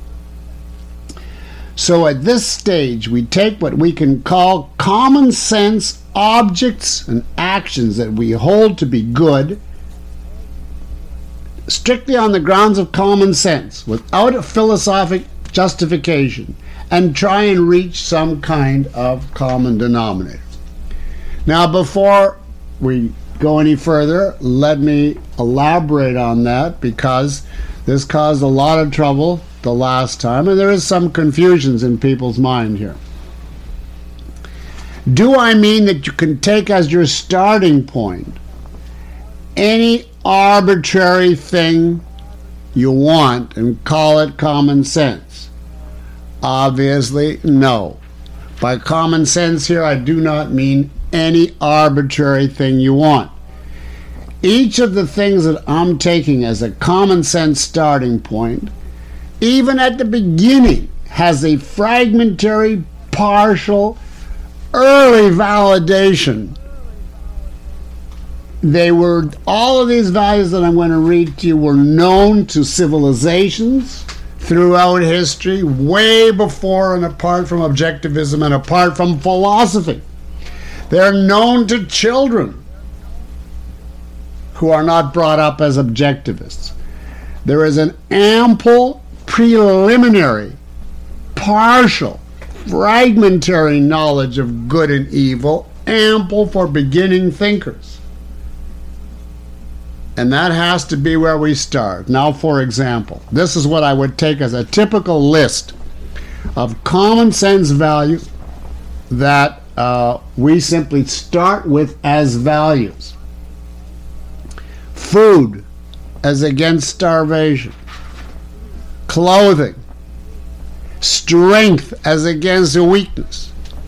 So at this stage, we take what we can call common sense objects and actions that we hold to be good, strictly on the grounds of common sense, without a philosophic justification, and try and reach some kind of common denominator. Now, before we go any further, let me elaborate on that, because this caused a lot of trouble the last time, and there is some confusions in people's mind here. Do I mean that you can take as your starting point any arbitrary thing you want and call it common sense? Obviously, no. By common sense here, I do not mean any arbitrary thing you want. Each of the things that I'm taking as a common sense starting point, even at the beginning, has a fragmentary, partial, early validation. All of these values that I'm going to read to you were known to civilizations throughout history, way before and apart from objectivism and apart from philosophy. They're known to children who are not brought up as objectivists. There is an ample, preliminary, partial, fragmentary knowledge of good and evil, ample for beginning thinkers. And that has to be where we start. Now, for example, this is what I would take as a typical list of common sense values that we simply start with as values. Food as against starvation. Clothing. Strength as against weakness.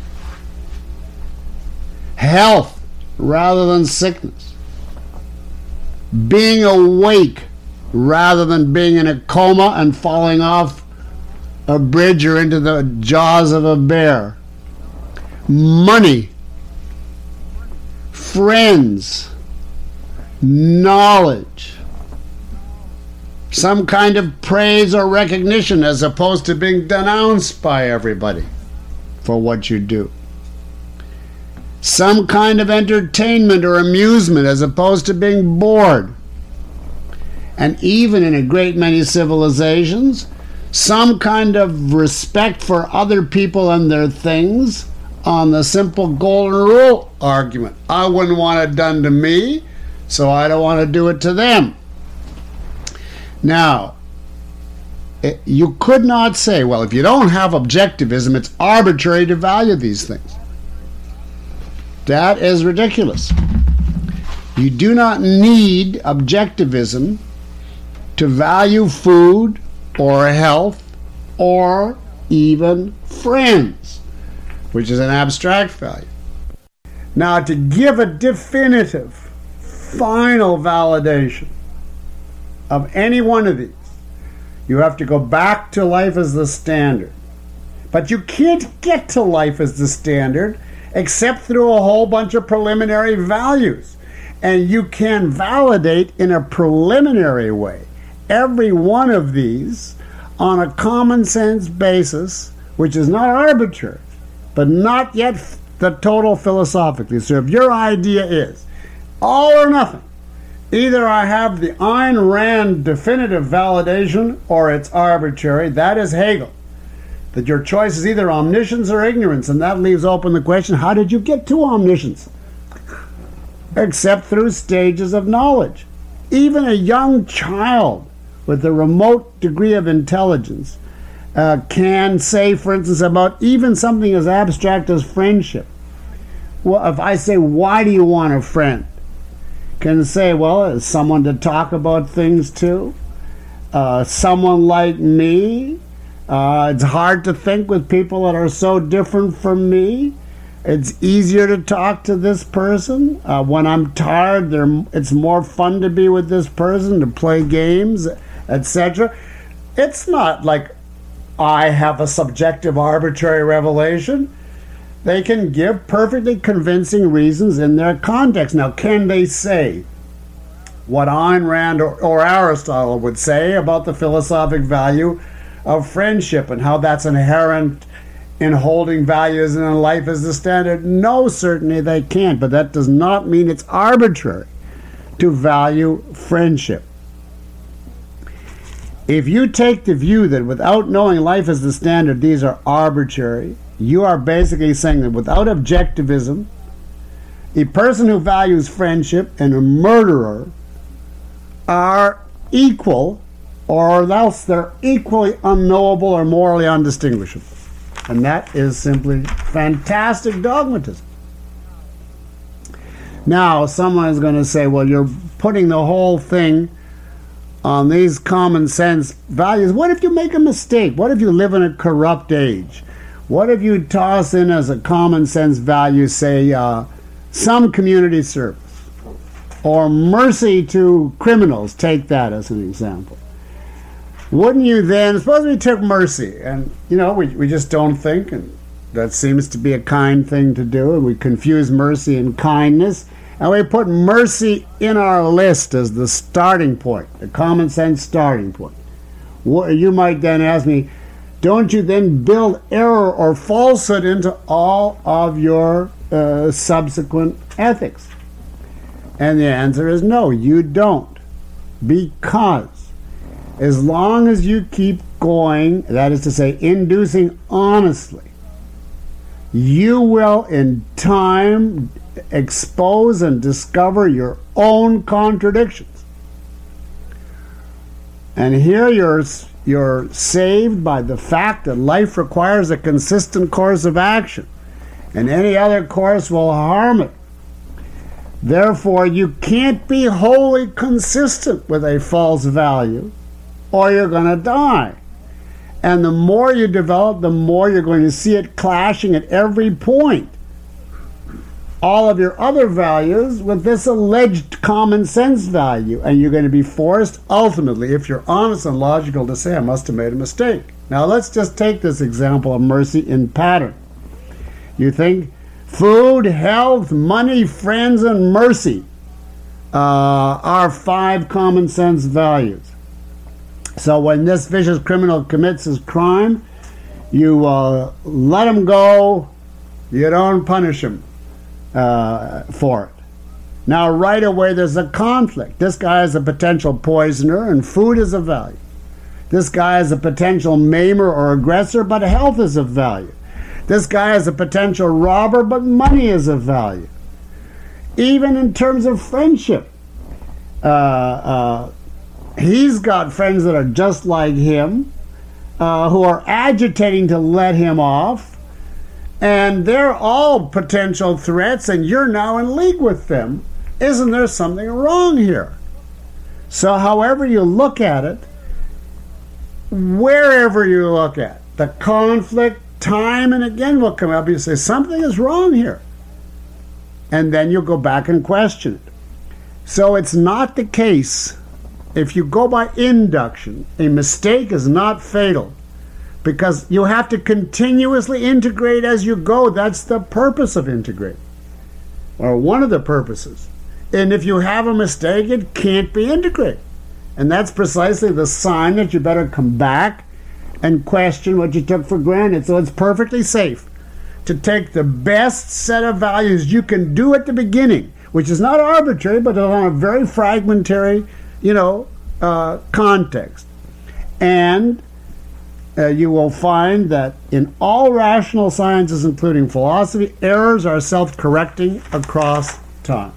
Health rather than sickness. Being awake rather than being in a coma and falling off a bridge or into the jaws of a bear. Money, friends, knowledge, some kind of praise or recognition as opposed to being denounced by everybody for what you do. Some kind of entertainment or amusement as opposed to being bored. And even in a great many civilizations, some kind of respect for other people and their things on the simple golden rule argument. I wouldn't want it done to me, so I don't want to do it to them. Now, you could not say, well, if you don't have objectivism, it's arbitrary to value these things. That is ridiculous. You do not need objectivism to value food or health or even friends, which is an abstract value. Now, to give a definitive, final validation of any one of these, You have to go back to life as the standard. But you can't get to life as the standard except through a whole bunch of preliminary values. And you can validate in a preliminary way every one of these on a common sense basis, which is not arbitrary, but not yet the total philosophically. So if your idea is all or nothing, either I have the Ayn Rand definitive validation or it's arbitrary, that is Hegel. That your choice is either omniscience or ignorance, and that leaves open the question, how did you get to omniscience? Except through stages of knowledge. Even a young child with a remote degree of intelligence can say, for instance, about even something as abstract as friendship. Well, if I say, why do you want a friend? Can say, well, is someone to talk about things to? Someone like me? It's hard to think with people that are so different from me. It's easier to talk to this person. When I'm tired, it's more fun to be with this person, to play games, etc. It's not like I have a subjective arbitrary revelation. They can give perfectly convincing reasons in their context. Now, can they say what Ayn Rand or Aristotle would say about the philosophic value of friendship and how that's inherent in holding values and in life as the standard? No, certainly they can't, but that does not mean it's arbitrary to value friendship. If you take the view that without knowing life as the standard, these are arbitrary, you are basically saying that without objectivism, a person who values friendship and a murderer are equal, or else they're equally unknowable or morally undistinguishable. And that is simply fantastic dogmatism. Now, someone is going to say, well, you're putting the whole thing on these common sense values. What if you make a mistake? What if you live in a corrupt age? What if you toss in as a common sense value, say, some community service or mercy to criminals? Take that as an example. Wouldn't you then, suppose we took mercy, and, we just don't think, and that seems to be a kind thing to do, and we confuse mercy and kindness, and we put mercy in our list as the starting point, the common sense starting point. You might then ask me, don't you then build error or falsehood into all of your subsequent ethics? And the answer is no, you don't. Because as long as you keep going, that is to say, inducing honestly, you will in time expose and discover your own contradictions. And here you're saved by the fact that life requires a consistent course of action, and any other course will harm it. Therefore, you can't be wholly consistent with a false value, or you're going to die. And the more you develop, the more you're going to see it clashing at every point. All of your other values with this alleged common sense value, and you're going to be forced, ultimately, if you're honest and logical, to say, I must have made a mistake. Now, let's just take this example of mercy in pattern. You think food, health, money, friends, and mercy are 5 common sense values. So when this vicious criminal commits his crime, you let him go, you don't punish him for it. Now right away there's a conflict. This guy is a potential poisoner and food is of value. This guy is a potential maimer or aggressor, but health is of value. This guy is a potential robber, but money is of value. Even in terms of friendship, he's got friends that are just like him, who are agitating to let him off, and they're all potential threats, and you're now in league with them. Isn't there something wrong here? So however you look at it, wherever you look at, the conflict, time and again will come up. You say, something is wrong here. And then you'll go back and question it. So it's not the case if you go by induction, a mistake is not fatal because you have to continuously integrate as you go. That's the purpose of integrating, or one of the purposes. And if you have a mistake, it can't be integrated. And that's precisely the sign that you better come back and question what you took for granted. So it's perfectly safe to take the best set of values you can do at the beginning, which is not arbitrary, but on a very fragmentary, context. And you will find that in all rational sciences, including philosophy, errors are self-correcting across time.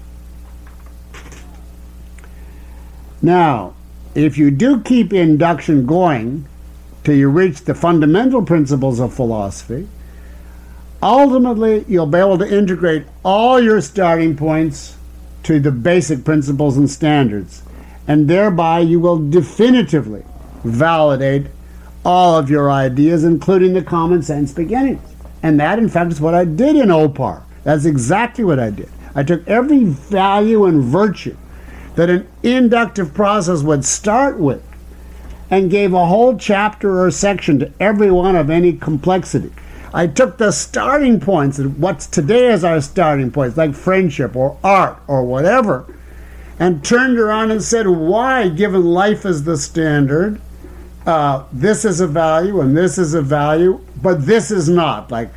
Now, if you do keep induction going till you reach the fundamental principles of philosophy, ultimately you'll be able to integrate all your starting points to the basic principles and standards, and thereby you will definitively validate all of your ideas, including the common sense beginnings. And that, in fact, is what I did in OPAR. That's exactly what I did. I took every value and virtue that an inductive process would start with and gave a whole chapter or section to every one of any complexity. I took the starting points, and what's today is our starting points, like friendship or art or whatever, and turned around and said, why, given life as the standard, this is a value and this is a value, but this is not, like,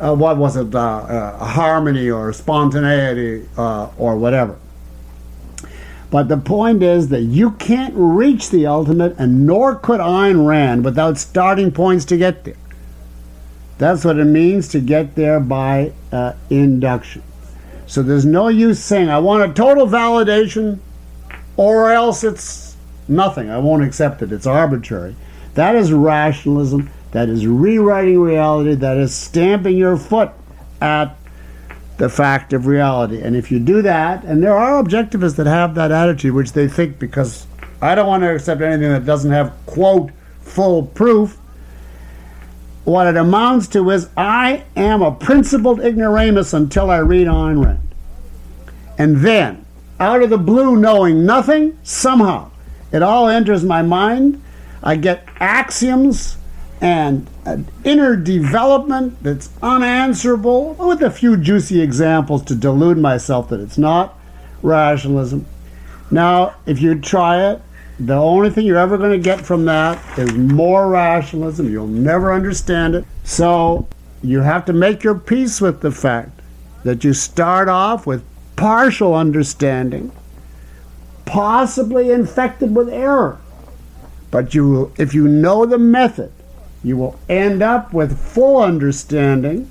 harmony or spontaneity or whatever. But the point is that you can't reach the ultimate, and nor could Ayn Rand, without starting points to get there. That's what it means to get there by induction. So there's no use saying, I want a total validation, or else it's nothing. I won't accept it. It's arbitrary. That is rationalism. That is rewriting reality. That is stamping your foot at the fact of reality. And if you do that, and there are objectivists that have that attitude, which they think, because I don't want to accept anything that doesn't have, quote, full proof, what it amounts to is, I am a principled ignoramus until I read Ayn Rand. And then, out of the blue, knowing nothing, somehow, it all enters my mind. I get axioms and an inner development that's unanswerable, with a few juicy examples to delude myself that it's not rationalism. Now, if you try it, the only thing you're ever going to get from that is more rationalism. You'll never understand it. So you have to make your peace with the fact that you start off with partial understanding, possibly infected with error. But you will, if you know the method, you will end up with full understanding,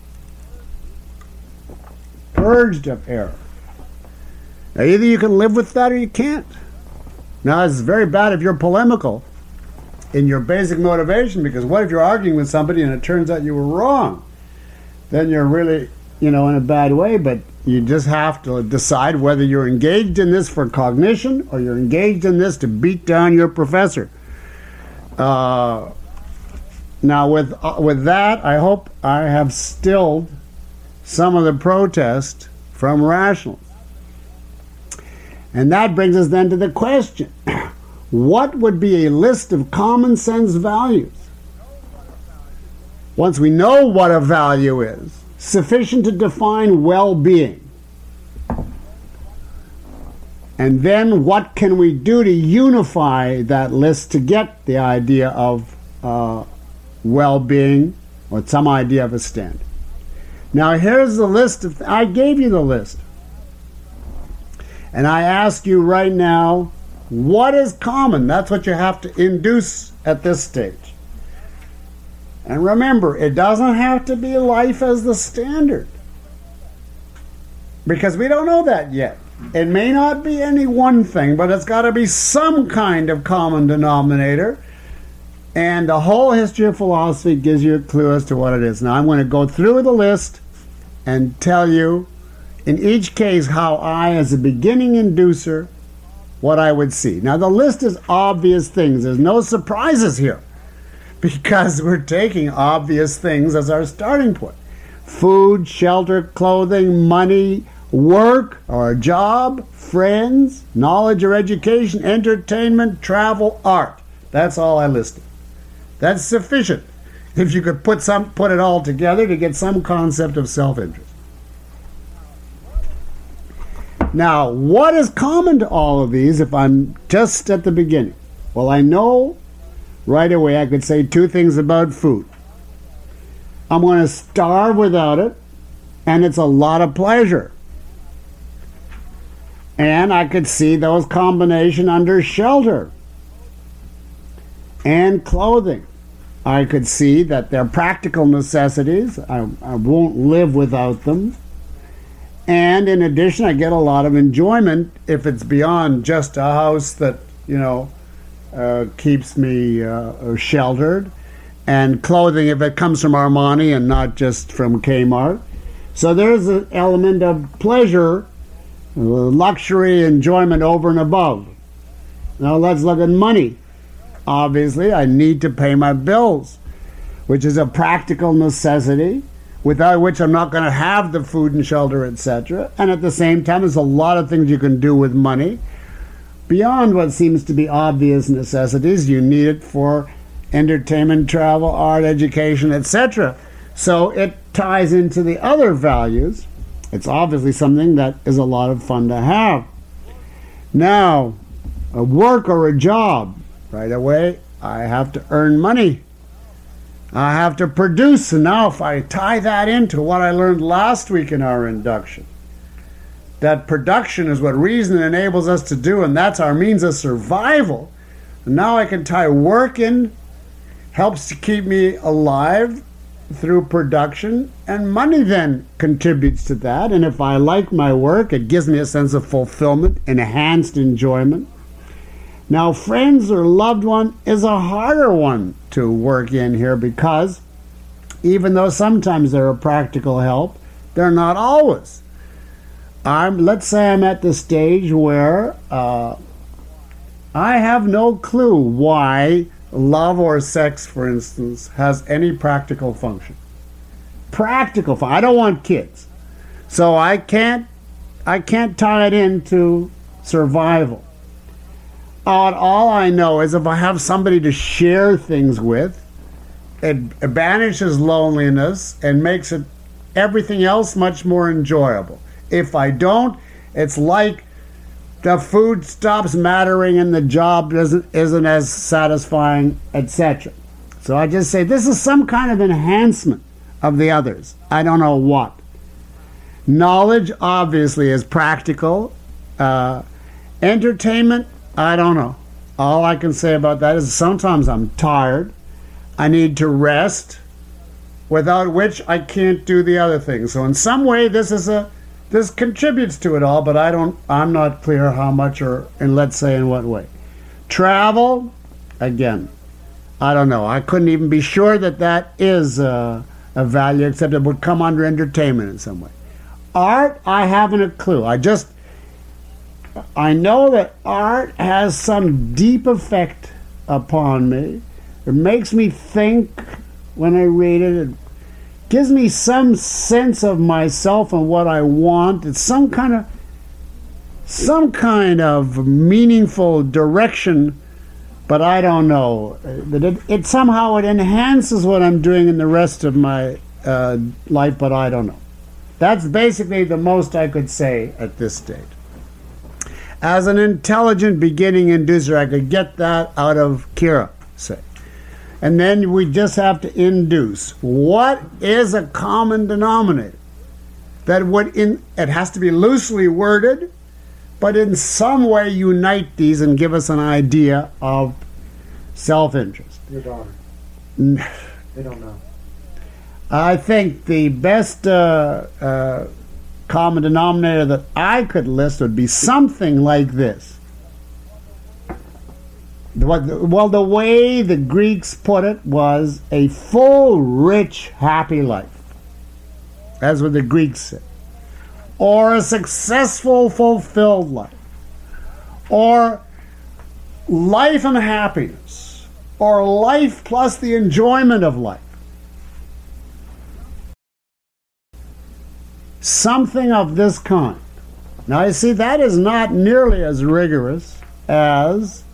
purged of error. Now, either you can live with that or you can't. Now, it's very bad if you're polemical in your basic motivation, because what if you're arguing with somebody and it turns out you were wrong? Then you're really, in a bad way, but you just have to decide whether you're engaged in this for cognition or you're engaged in this to beat down your professor. Now, with that, I hope I have stilled some of the protest from rationalists. And that brings us then to the question, what would be a list of common sense values? Once we know what a value is, sufficient to define well-being. And then what can we do to unify that list to get the idea of well-being, or some idea of a standard? Now here's the list. I gave you the list. And I ask you right now, what is common? That's what you have to induce at this stage. And remember, it doesn't have to be life as the standard, because we don't know that yet. It may not be any one thing, but it's got to be some kind of common denominator. And the whole history of philosophy gives you a clue as to what it is. Now I'm going to go through the list and tell you in each case how I, as a beginning inducer, what I would see. Now the list is obvious things. There's no surprises here, because we're taking obvious things as our starting point. Food, shelter, clothing, money, work or a job, friends, knowledge or education, entertainment, travel, art. That's all I listed. That's sufficient if you could put it all together to get some concept of self-interest. Now, what is common to all of these if I'm just at the beginning? Well, I know right away I could say two things about food. I'm going to starve without it, and it's a lot of pleasure. And I could see those combination under shelter and clothing. I could see that they're practical necessities. I won't live without them. And in addition, I get a lot of enjoyment if it's beyond just a house that, keeps me sheltered, and clothing if it comes from Armani and not just from Kmart. So there's an element of pleasure, luxury, enjoyment over and above. Now let's look at money. Obviously, I need to pay my bills, which is a practical necessity, without which I'm not going to have the food and shelter, etc. And at the same time, there's a lot of things you can do with money. Beyond what seems to be obvious necessities, you need it for entertainment, travel, art, education, etc. So it ties into the other values. It's obviously something that is a lot of fun to have. Now, a work or a job, right away, I have to earn money. I have to produce. And now if I tie that into what I learned last week in our induction, that production is what reason enables us to do, and that's our means of survival. And now I can tie work in, helps to keep me alive through production, and money then contributes to that. And if I like my work, it gives me a sense of fulfillment, enhanced enjoyment. Now, friends or loved one is a harder one to work in here, because even though sometimes they're a practical help, they're not always. Let's say I'm at the stage where I have no clue why love or sex, for instance, has any practical function. Practical function. I don't want kids, so I can't tie it into survival. All I know is if I have somebody to share things with, it banishes loneliness and makes everything else much more enjoyable. If I don't, it's like the food stops mattering and the job isn't as satisfying, etc. So I just say this is some kind of enhancement of the others. I don't know what. Knowledge obviously is practical. Entertainment, I don't know. All I can say about that is sometimes I'm tired. I need to rest, without which I can't do the other things. So in some way this contributes to it all, but I'm not clear how much and let's say in what way. Travel, again, I don't know. I couldn't even be sure that is a value, except it would come under entertainment in some way. Art, I haven't a clue. I know that art has some deep effect upon me. It makes me think when I read it. It gives me some sense of myself and what I want. It's some kind of meaningful direction, but I don't know. It somehow it enhances what I'm doing in the rest of my life, but I don't know. That's basically the most I could say at this stage. As an intelligent beginning inducer, I could get that out of Kira, say. And then we just have to induce. What is a common denominator? It has to be loosely worded, but in some way unite these and give us an idea of self-interest. Your daughter. They don't know. I think the best common denominator that I could list would be something like this. Well, the way the Greeks put it was a full, rich, happy life. That's what the Greeks said. Or a successful, fulfilled life. Or life and happiness. Or life plus the enjoyment of life. something of this kind. Now, you see, that is not nearly as rigorous as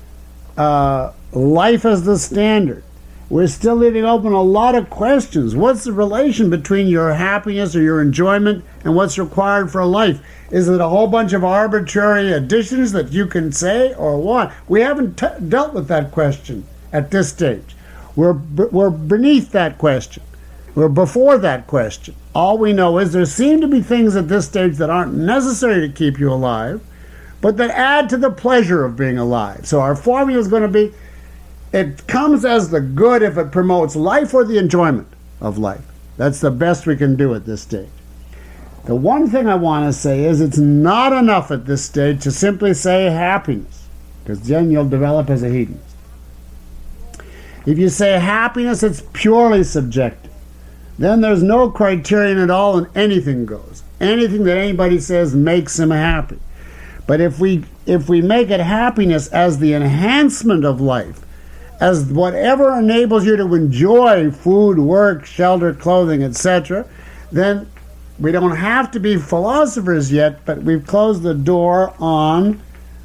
life as the standard. We're still leaving open a lot of questions. What's the relation between your happiness or your enjoyment and what's required for life? Is it a whole bunch of arbitrary additions that you can say, or what? We haven't dealt with that question at this stage. We're beneath that question. We're before that question. All we know is there seem to be things at this stage that aren't necessary to keep you alive, but that add to the pleasure of being alive. So our formula is going to be, it comes as the good if it promotes life or the enjoyment of life. That's the best we can do at this stage. The one thing I want to say is it's not enough at this stage to simply say happiness, because then you'll develop as a hedonist. If you say happiness, it's purely subjective. Then there's no criterion at all and anything goes. Anything that anybody says makes him happy. But if we make it happiness as the enhancement of life, as whatever enables you to enjoy food, work, shelter, clothing, etc., then we don't have to be philosophers yet, but we've closed the door on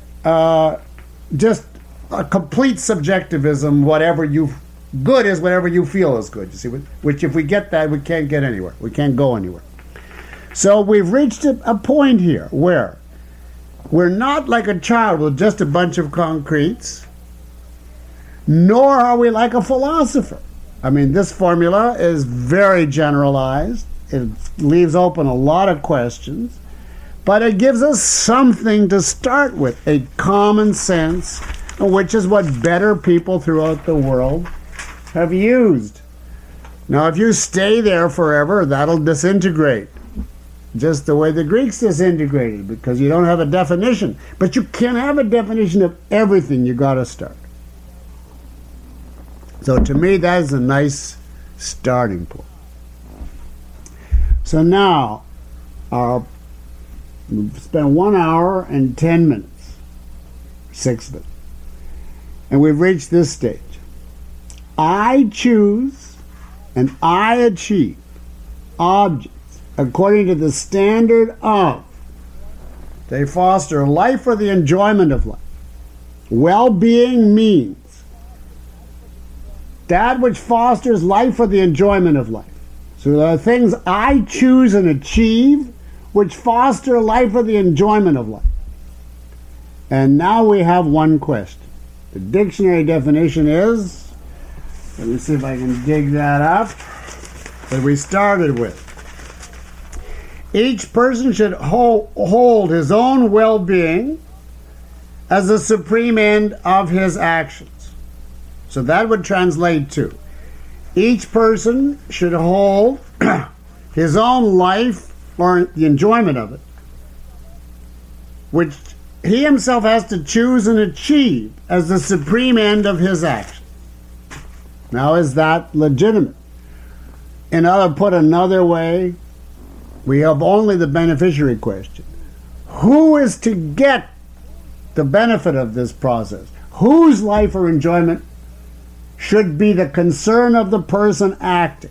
just a complete subjectivism. Good is whatever you feel is good. You see, which if we get that, we can't get anywhere. We can't go anywhere. So we've reached a point here where we're not like a child with just a bunch of concretes, nor are we like a philosopher. I mean, this formula is very generalized. It leaves open a lot of questions, but it gives us something to start with, a common sense, which is what better people throughout the world have used. Now, if you stay there forever, that'll disintegrate, just the way the Greeks disintegrated, because you don't have a definition. But you can have a definition of everything. You got to start. So to me, that is a nice starting point. So now, we've spent 1 hour and 10 minutes, 6 of it, and we've reached this stage. I choose and I achieve objects according to the standard of, they foster life for the enjoyment of life. Well-being means that which fosters life for the enjoyment of life. So there are things I choose and achieve which foster life for the enjoyment of life. And now we have one question. The dictionary definition is, let me see if I can dig that up, that we started with. Each person should hold his own well-being as the supreme end of his actions. So that would translate to, each person should hold his own life or the enjoyment of it, which he himself has to choose and achieve as the supreme end of his action. Now, is that legitimate? Put another way, we have only the beneficiary question. Who is to get the benefit of this process? Whose life or enjoyment should be the concern of the person acting?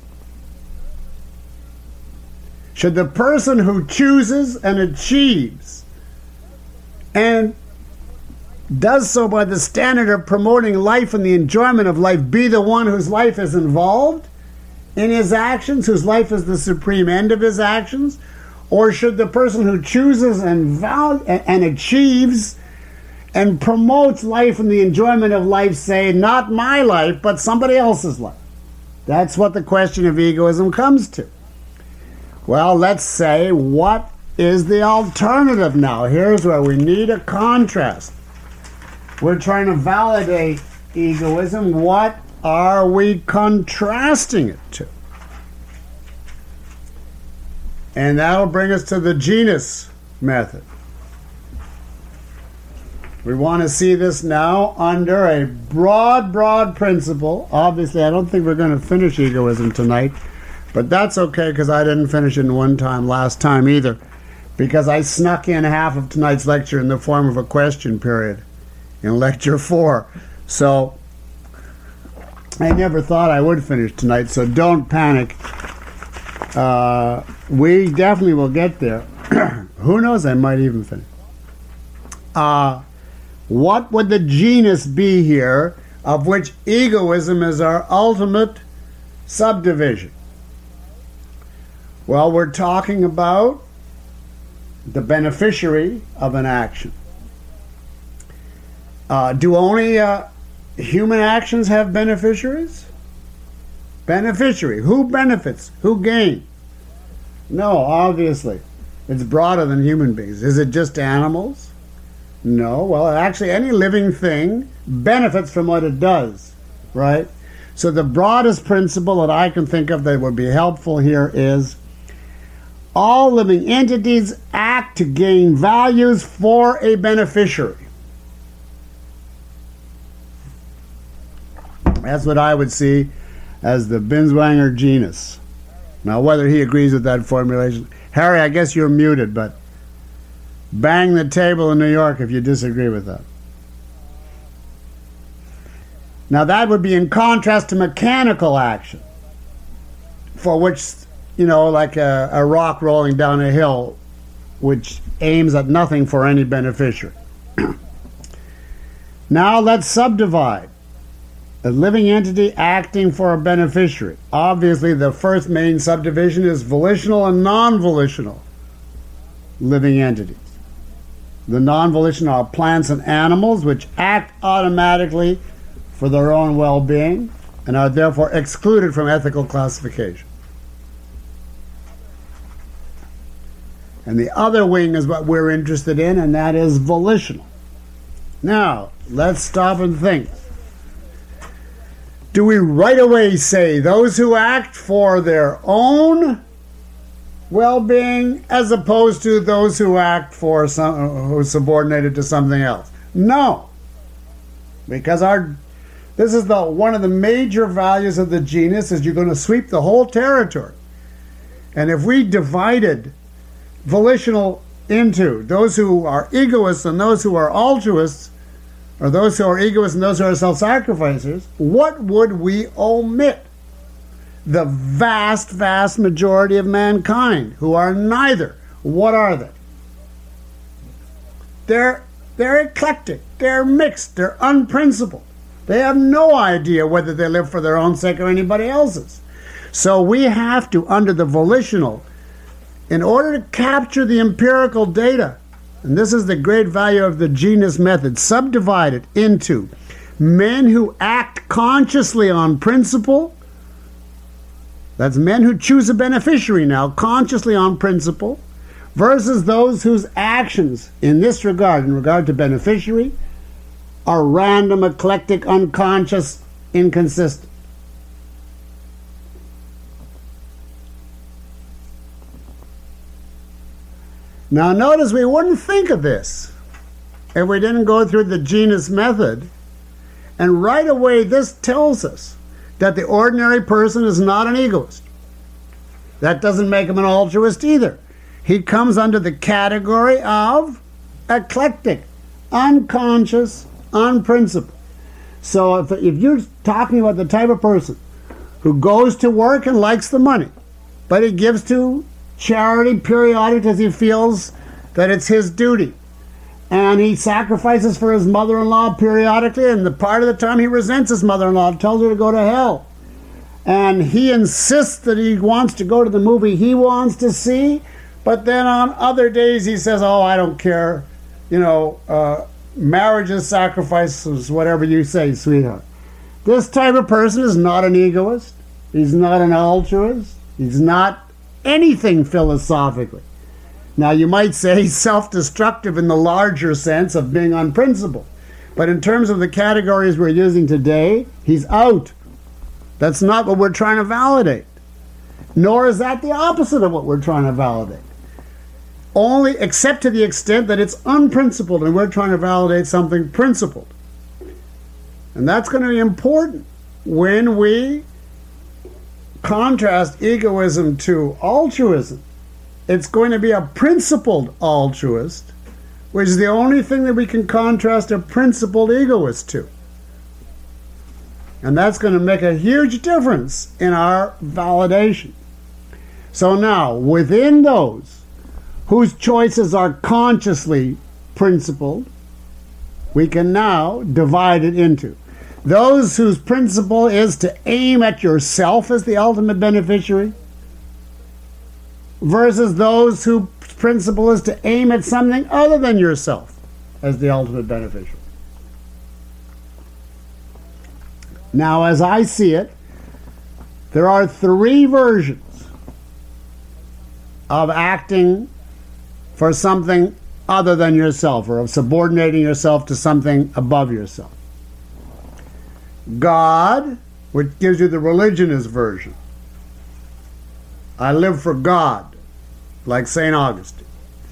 Should the person who chooses and achieves and does so by the standard of promoting life and the enjoyment of life be the one whose life is involved in his actions, whose life is the supreme end of his actions? Or should the person who chooses and achieves and promotes life and the enjoyment of life say, not my life, but somebody else's life? That's what the question of egoism comes to. Well, let's say, what is the alternative now? Here's where we need a contrast. We're trying to validate egoism. What are we contrasting it to? And that'll bring us to the genus method. We want to see this now under a broad principle. Obviously, I don't think we're going to finish egoism tonight, but that's okay, because I didn't finish it in one time last time either, because I snuck in half of tonight's lecture in the form of a question period in lecture 4. So I never thought I would finish tonight, so don't panic. We definitely will get there. Who knows? I might even finish. What would the genus be here, of which egoism is our ultimate subdivision? Well, we're talking about the beneficiary of an action. Do only human actions have beneficiaries? Beneficiary. Who benefits? Who gains? No, obviously. It's broader than human beings. Is it just animals? No. Well, actually, any living thing benefits from what it does, right? So the broadest principle that I can think of that would be helpful here is all living entities act to gain values for a beneficiary. That's what I would see as the Binswanger genus. Now, whether he agrees with that formulation. Harry, I guess you're muted, but bang the table in New York if you disagree with that. Now, that would be in contrast to mechanical action, for which, like a rock rolling down a hill, which aims at nothing for any beneficiary. Now, let's subdivide. A living entity acting for a beneficiary. Obviously, the first main subdivision is volitional and non-volitional living entities. The non-volitional are plants and animals, which act automatically for their own well-being and are therefore excluded from ethical classification. And the other wing is what we're interested in, and that is volitional. Now, let's stop and think. Do we right away say those who act for their own well-being as opposed to those who act for who are subordinated to something else? No. Because this is one of the major values of the genus is you're going to sweep the whole territory. And if we divided volitional into those who are egoists and those who are altruists, or those who are egoists and those who are self-sacrificers, what would we omit? The vast, vast majority of mankind who are neither. What are they? They're eclectic, they're mixed, they're unprincipled. They have no idea whether they live for their own sake or anybody else's. So we have to, under the volitional, in order to capture the empirical data, and this is the great value of the genus method, subdivide it into men who act consciously on principle. That's men who choose a beneficiary now, consciously on principle, versus those whose actions in this regard, in regard to beneficiary, are random, eclectic, unconscious, inconsistent. Now notice we wouldn't think of this if we didn't go through the genus method, and right away this tells us that the ordinary person is not an egoist. That doesn't make him an altruist either. He comes under the category of eclectic, unconscious, unprincipled. So if you're talking about the type of person who goes to work and likes the money, but he gives to charity periodic as he feels that it's his duty, and he sacrifices for his mother-in-law periodically, and the part of the time he resents his mother-in-law, tells her to go to hell, and he insists that he wants to go to the movie he wants to see, but then on other days he says, oh, I don't care, marriages, sacrifices, whatever you say, sweetheart. This type of person is not an egoist. He's not an altruist. He's not anything philosophically. Now you might say he's self-destructive in the larger sense of being unprincipled, but in terms of the categories we're using today, he's out. That's not what we're trying to validate, nor is that the opposite of what we're trying to validate, only except to the extent that it's unprincipled and we're trying to validate something principled. And that's going to be important when we contrast egoism to altruism. It's going to be a principled altruist, which is the only thing that we can contrast a principled egoist to. And that's going to make a huge difference in our validation. So now, within those whose choices are consciously principled, we can now divide it into those whose principle is to aim at yourself as the ultimate beneficiary, versus those whose principle is to aim at something other than yourself as the ultimate beneficiary. Now, as I see it, there are three versions of acting for something other than yourself, or of subordinating yourself to something above yourself. God, which gives you the religionist version. I live for God, like St. Augustine.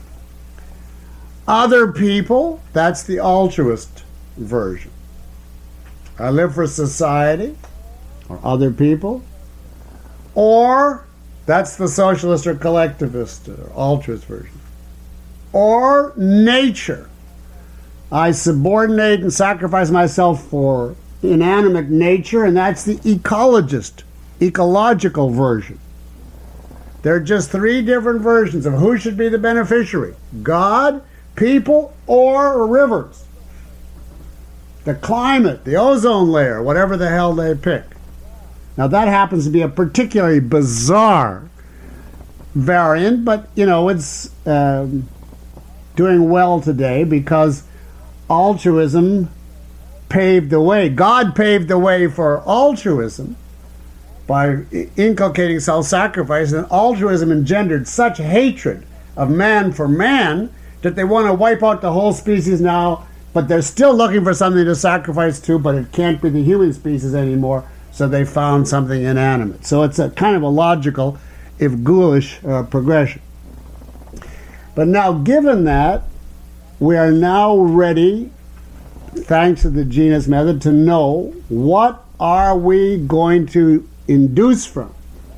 Other people, that's the altruist version. I live for society, or other people. Or, that's the socialist or collectivist or altruist version. Or nature. I subordinate and sacrifice myself for inanimate nature, and that's the ecologist, ecological version. There are just three different versions of who should be the beneficiary: God, people, or rivers. The climate, the ozone layer, whatever the hell they pick. Now that happens to be a particularly bizarre variant, but it's doing well today because altruism paved the way. God paved the way for altruism by inculcating self-sacrifice, and altruism engendered such hatred of man for man that they want to wipe out the whole species now, but they're still looking for something to sacrifice to, but it can't be the human species anymore, so they found something inanimate. So it's a kind of a logical, if ghoulish, progression. But now, given that, we are now ready, thanks to the genus method, to know what are we going to induce from.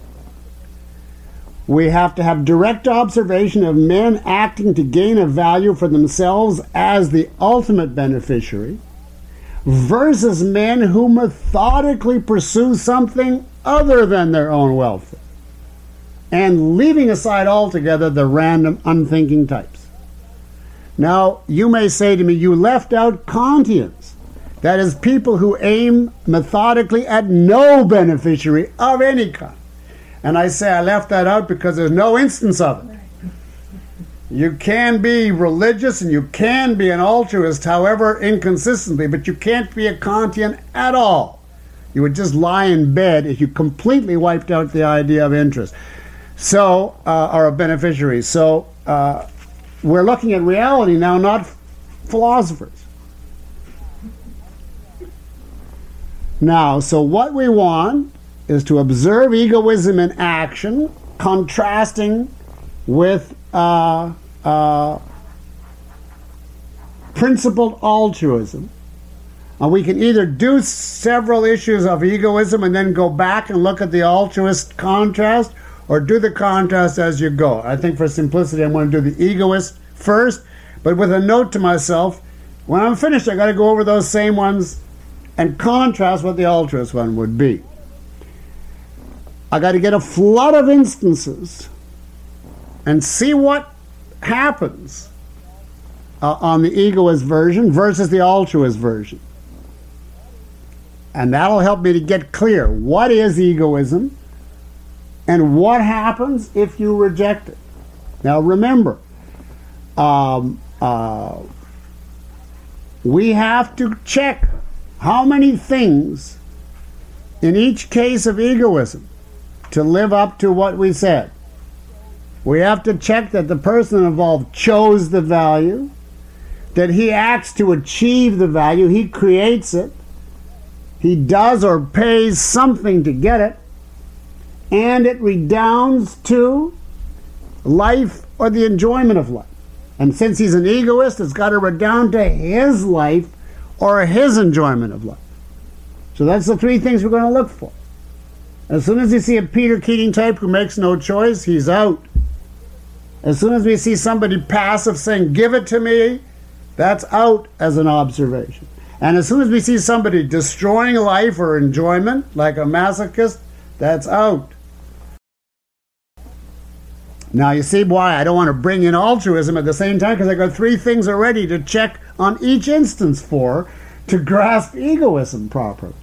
We have to have direct observation of men acting to gain a value for themselves as the ultimate beneficiary, versus men who methodically pursue something other than their own welfare, and leaving aside altogether the random, unthinking types. Now, you may say to me, you left out Kantians. That is, people who aim methodically at no beneficiary of any kind. And I say I left that out because there's no instance of it. You can be religious and you can be an altruist, however inconsistently, but you can't be a Kantian at all. You would just lie in bed if you completely wiped out the idea of interest. So, or a beneficiary. So, we're looking at reality now, not philosophers. Now, so what we want is to observe egoism in action, contrasting with principled altruism. And we can either do several issues of egoism and then go back and look at the altruist contrast, or do the contrast as you go. I think for simplicity I'm going to do the egoist first, but with a note to myself, when I'm finished I got to go over those same ones and contrast what the altruist one would be. I got to get a flood of instances and see what happens on the egoist version versus the altruist version. And that'll help me to get clear what is egoism and what happens if you reject it. Now remember, we have to check how many things in each case of egoism to live up to what we said. We have to check that the person involved chose the value, that he acts to achieve the value, he creates it, he does or pays something to get it, and it redounds to life or the enjoyment of life. And since he's an egoist, it's got to redound to his life or his enjoyment of life. So that's the three things we're going to look for. As soon as you see a Peter Keating type who makes no choice, he's out. As soon as we see somebody passive saying, give it to me, that's out as an observation. And as soon as we see somebody destroying life or enjoyment, like a masochist, that's out. Now you see why I don't want to bring in altruism at the same time, because I got three things already to check on each instance for to grasp egoism properly.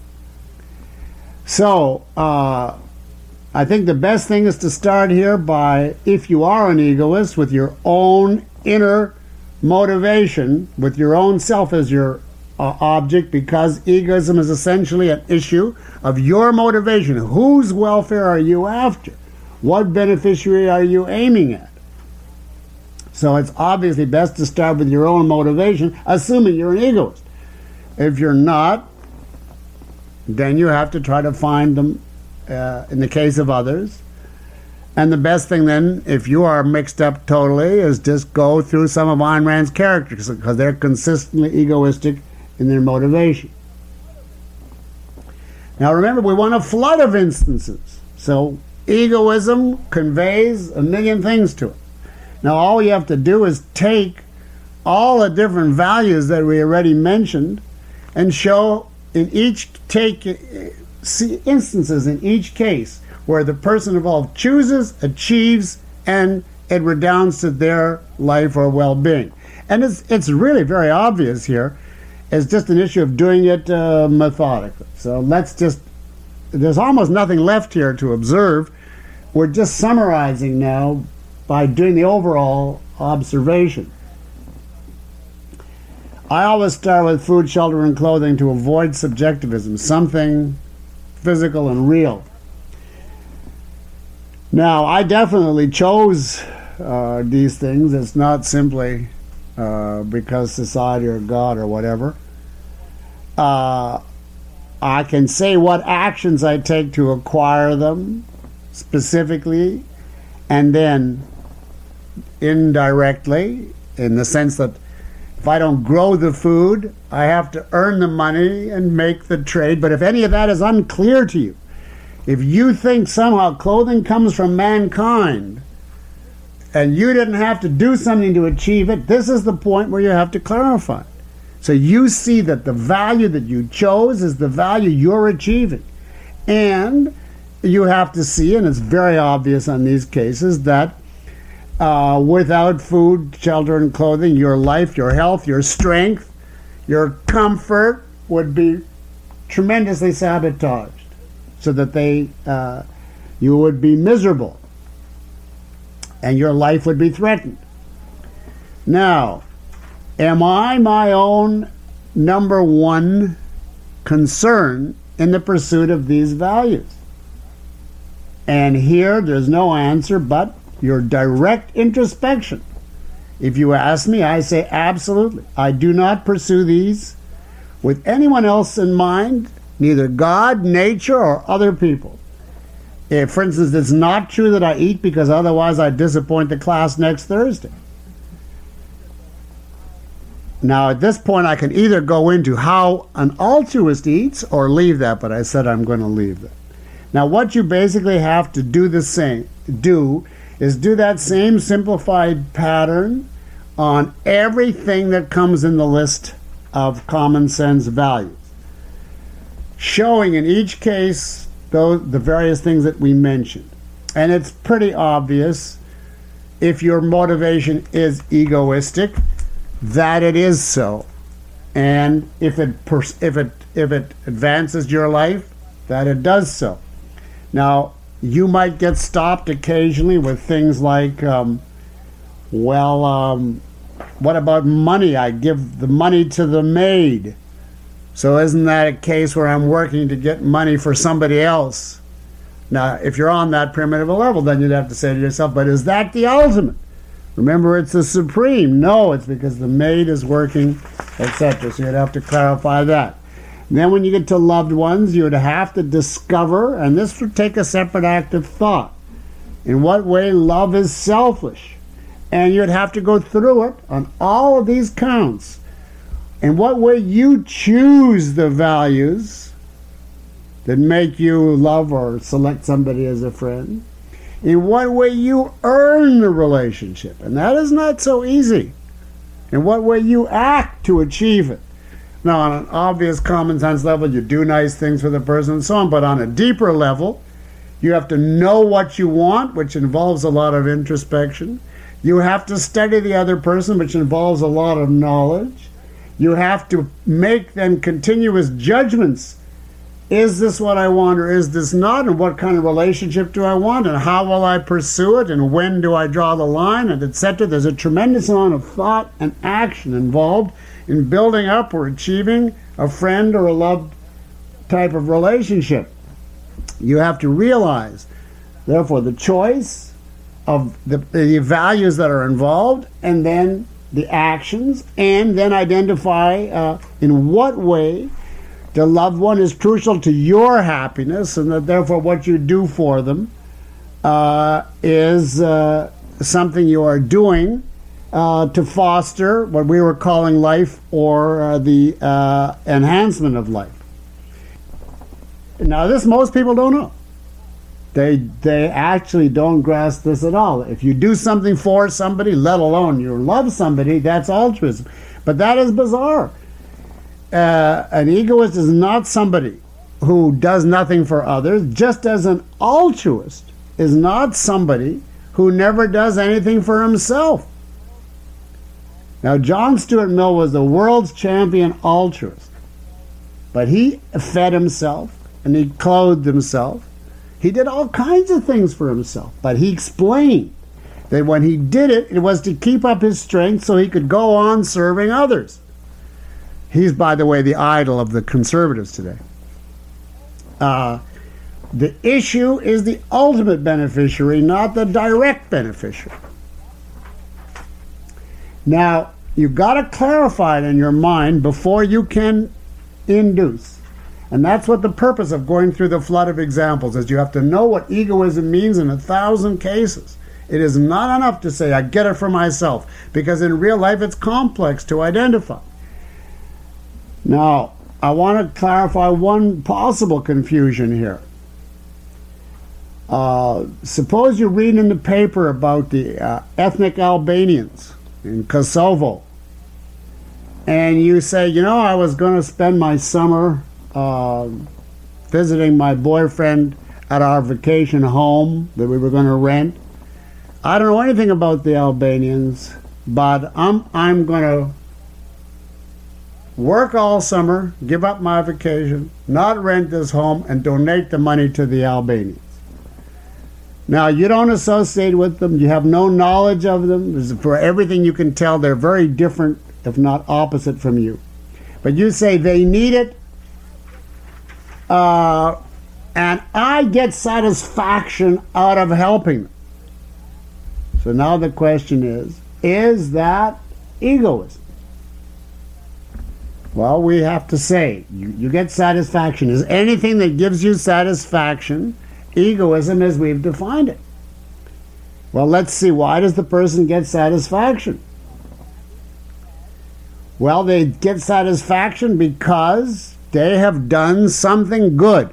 So I think the best thing is to start here by, if you are an egoist, with your own inner motivation, with your own self as your object, because egoism is essentially an issue of your motivation. Whose welfare are you after? What beneficiary are you aiming at? So it's obviously best to start with your own motivation, assuming you're an egoist. If you're not, then you have to try to find them in the case of others. And the best thing then, if you are mixed up totally, is just go through some of Ayn Rand's characters, because they're consistently egoistic in their motivation. Now remember, we want a flood of instances. So egoism conveys a million things to it. Now all you have to do is take all the different values that we already mentioned and show see instances in each case where the person involved chooses, achieves, and it redounds to their life or well-being. And it's really very obvious here. It's just an issue of doing it methodically. So there's almost nothing left here to observe. We're just summarizing now by doing the overall observation. I always start with food, shelter, and clothing to avoid subjectivism, something physical and real. Now, I definitely chose these things. It's not simply because society or God or whatever. I can say what actions I take to acquire them specifically, and then indirectly, in the sense that if I don't grow the food, I have to earn the money and make the trade. But if any of that is unclear to you, if you think somehow clothing comes from mankind and you didn't have to do something to achieve it, this is the point where you have to clarify. So you see that the value that you chose is the value you're achieving. And you have to see, and it's very obvious on these cases, that without food, shelter, and clothing, your life, your health, your strength, your comfort would be tremendously sabotaged, so that you would be miserable and your life would be threatened. Now, am I my own number one concern in the pursuit of these values? And here there's no answer but your direct introspection. If you ask me, I say absolutely. I do not pursue these with anyone else in mind, neither God, nature, or other people. If, for instance, it's not true that I eat because otherwise I disappoint the class next Thursday. Now, at this point, I can either go into how an altruist eats or leave that, but I said I'm going to leave that. Now, what you basically have to do is do that same simplified pattern on everything that comes in the list of common sense values, showing in each case the various things that we mentioned. And it's pretty obvious, if your motivation is egoistic, that it is so. And if it advances your life, that it does so. Now, you might get stopped occasionally with things like, what about money? I give the money to the maid. So isn't that a case where I'm working to get money for somebody else? Now, if you're on that primitive level, then you'd have to say to yourself, but is that the ultimate? Remember, it's the supreme. No, it's because the maid is working, etc. So you'd have to clarify that. And then when you get to loved ones, you would have to discover, and this would take a separate act of thought, in what way love is selfish. And you'd have to go through it on all of these counts. In what way you choose the values that make you love or select somebody as a friend. In what way you earn the relationship. And that is not so easy. In what way you act to achieve it. Now, on an obvious common sense level, you do nice things for the person and so on. But on a deeper level, You have to know what you want, which involves a lot of introspection. You have to study the other person, which involves a lot of knowledge. You have to make then continuous judgments. Is this what I want or is this not? And what kind of relationship do I want? And how will I pursue it? And when do I draw the line? And etc. There's a tremendous amount of thought and action involved in building up or achieving a friend or a love type of relationship. You have to realize, therefore, the choice of the values that are involved, and then the actions, and then identify in what way the loved one is crucial to your happiness, and that therefore what you do for them is something you are doing to foster what we were calling life, or the enhancement of life. Now, this most people don't know. They actually don't grasp this at all. If you do something for somebody, let alone you love somebody, that's altruism. But that is bizarre. An egoist is not somebody who does nothing for others, just as an altruist is not somebody who never does anything for himself. Now, John Stuart Mill was the world's champion altruist, but he fed himself and he clothed himself. He did all kinds of things for himself, but he explained that when he did it, it was to keep up his strength so he could go on serving others. He's, by the way, the idol of the conservatives today. The issue is the ultimate beneficiary, not the direct beneficiary. Now, you've got to clarify it in your mind before you can induce. And that's what the purpose of going through the flood of examples is. You have to know what egoism means in 1,000 cases. It is not enough to say, I get it for myself, because in real life it's complex to identify. Now, I want to clarify one possible confusion here. Suppose you read in the paper about the ethnic Albanians in Kosovo, and you say, you know, I was going to spend my summer visiting my boyfriend at our vacation home that we were going to rent. I don't know anything about the Albanians, but I'm going to work all summer, give up my vacation, not rent this home, and donate the money to the Albanians. Now, you don't associate with them. You have no knowledge of them. For everything you can tell, they're very different, if not opposite from you. But you say they need it, and I get satisfaction out of helping them. So now the question is that egoism? Well, we have to say, you get satisfaction. Is anything that gives you satisfaction egoism as we've defined it? Well, let's see. Why does the person get satisfaction? Well, they get satisfaction because they have done something good.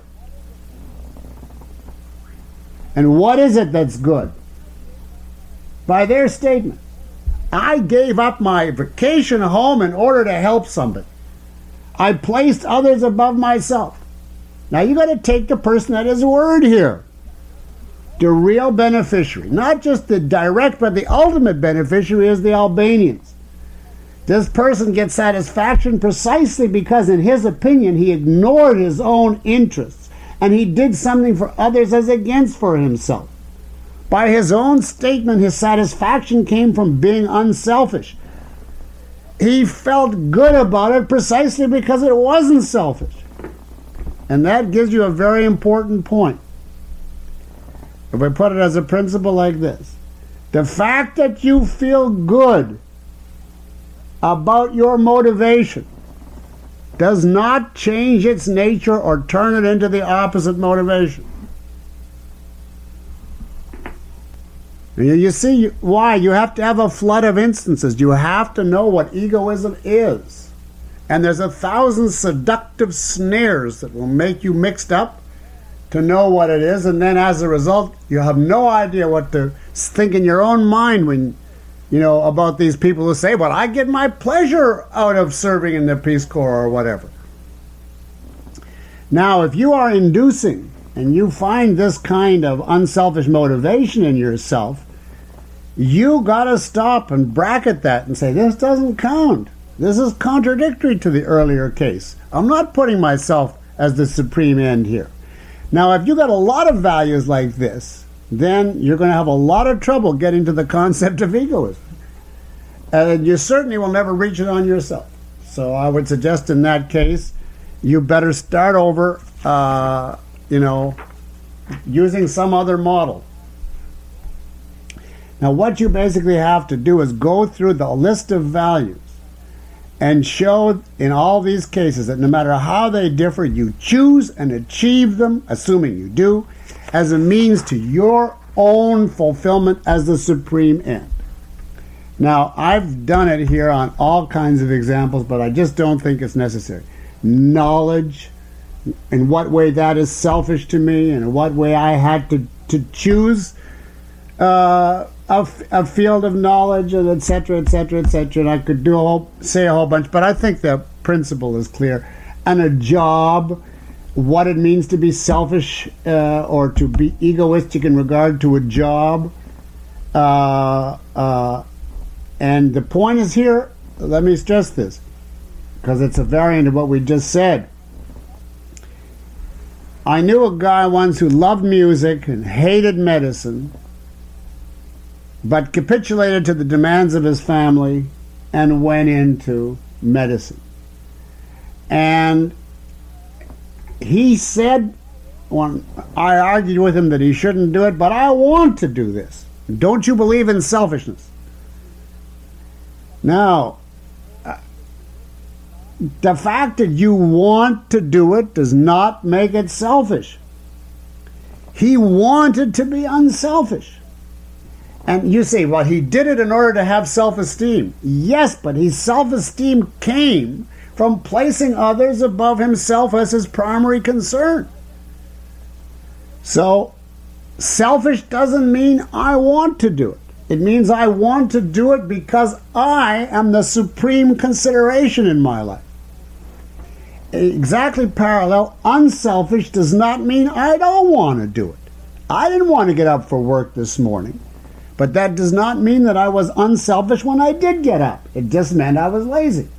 And what is it that's good? By their statement, I gave up my vacation home in order to help somebody. I placed others above myself. Now you got to take the person at his word here. The real beneficiary, not just the direct, but the ultimate beneficiary is the Albanians. This person gets satisfaction precisely because, in his opinion, he ignored his own interests and he did something for others as against for himself. By his own statement, his satisfaction came from being unselfish. He felt good about it precisely because it wasn't selfish. And that gives you a very important point. If we put it as a principle like this, the fact that you feel good about your motivation does not change its nature or turn it into the opposite motivation. You see why you have to have a flood of instances. You have to know what egoism is. And there's 1,000 seductive snares that will make you mixed up to know what it is, and then as a result, you have no idea what to think in your own mind when, you know, about these people who say, well, I get my pleasure out of serving in the Peace Corps or whatever. Now, if you are inducing and you find this kind of unselfish motivation in yourself, you got to stop and bracket that and say, this doesn't count. This is contradictory to the earlier case. I'm not putting myself as the supreme end here. Now, if you got a lot of values like this, then you're going to have a lot of trouble getting to the concept of egoism. And you certainly will never reach it on yourself. So I would suggest in that case, you better start over, using some other model. Now, what you basically have to do is go through the list of values and show in all these cases that no matter how they differ, you choose and achieve them, assuming you do, as a means to your own fulfillment as the supreme end. Now, I've done it here on all kinds of examples, but I just don't think it's necessary. Knowledge, in what way that is selfish to me, and in what way I had to choose a field of knowledge, and et cetera, et cetera, et cetera. And I could say a whole bunch, but I think the principle is clear. And a job, what it means to be selfish or to be egoistic in regard to a job. And the point is here, let me stress this, because it's a variant of what we just said. I knew a guy once who loved music and hated medicine, but capitulated to the demands of his family and went into medicine. And he said, when I argued with him that he shouldn't do it, but I want to do this. Don't you believe in selfishness? Now, the fact that you want to do it does not make it selfish. He wanted to be unselfish. And you say, well, he did it in order to have self-esteem. Yes, but his self-esteem came from placing others above himself as his primary concern. So, selfish doesn't mean I want to do it. It means I want to do it because I am the supreme consideration in my life. Exactly parallel, unselfish does not mean I don't want to do it. I didn't want to get up for work this morning, but that does not mean that I was unselfish when I did get up. It just meant I was lazy.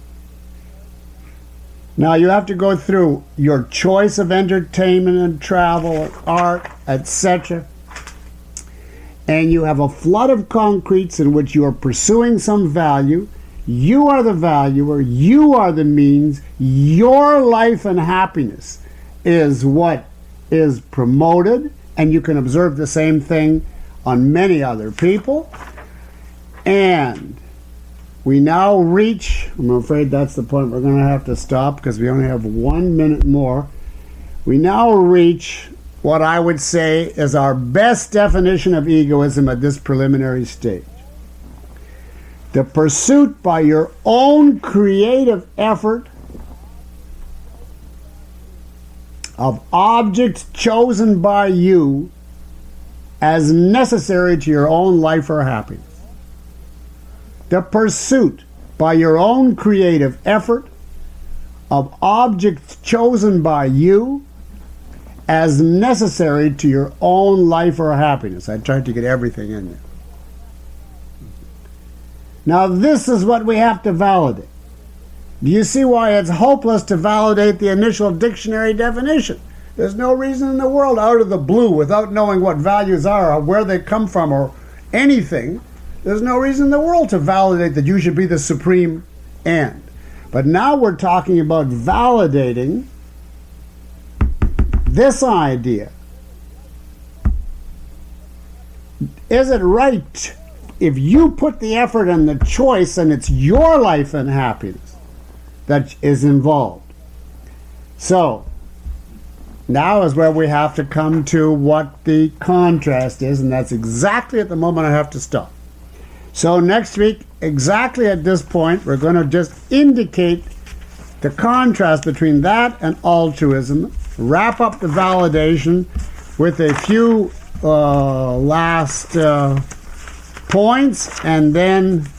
Now you have to go through your choice of entertainment and travel, art, etc. And you have a flood of concretes in which you are pursuing some value. You are the valuer. You are the means. Your life and happiness is what is promoted, and you can observe the same thing on many other people. And we now reach, I'm afraid that's the point we're going to have to stop because we only have 1 minute more. We now reach what I would say is our best definition of egoism at this preliminary stage. The pursuit by your own creative effort of objects chosen by you as necessary to your own life or happiness. The pursuit by your own creative effort of objects chosen by you as necessary to your own life or happiness. I tried to get everything in there. Now this is what we have to validate. Do you see why it's hopeless to validate the initial dictionary definition? There's no reason in the world out of the blue, without knowing what values are or where they come from or anything, there's no reason in the world to validate that you should be the supreme end. But now we're talking about validating this idea. Is it right if you put the effort and the choice and it's your life and happiness that is involved? So, now is where we have to come to what the contrast is, and that's exactly at the moment I have to stop. So next week, exactly at this point, we're going to just indicate the contrast between that and altruism, wrap up the validation with a few last points, and then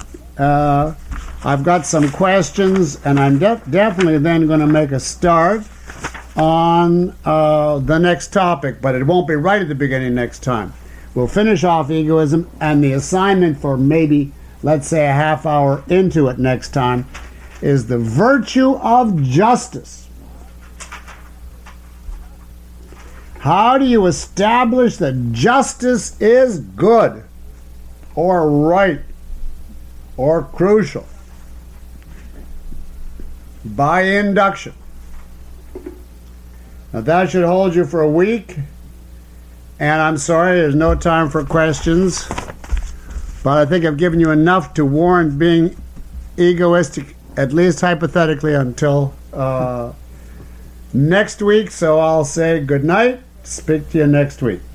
I've got some questions, and I'm definitely then going to make a start on the next topic, but it won't be right at the beginning next time. We'll finish off egoism, and the assignment for maybe, let's say, a half hour into it next time is the virtue of justice. How do you establish that justice is good or right or crucial? By induction. Now that should hold you for a week. And I'm sorry, there's no time for questions. But I think I've given you enough to warrant being egoistic, at least hypothetically, until next week. So I'll say good night. Speak to you next week.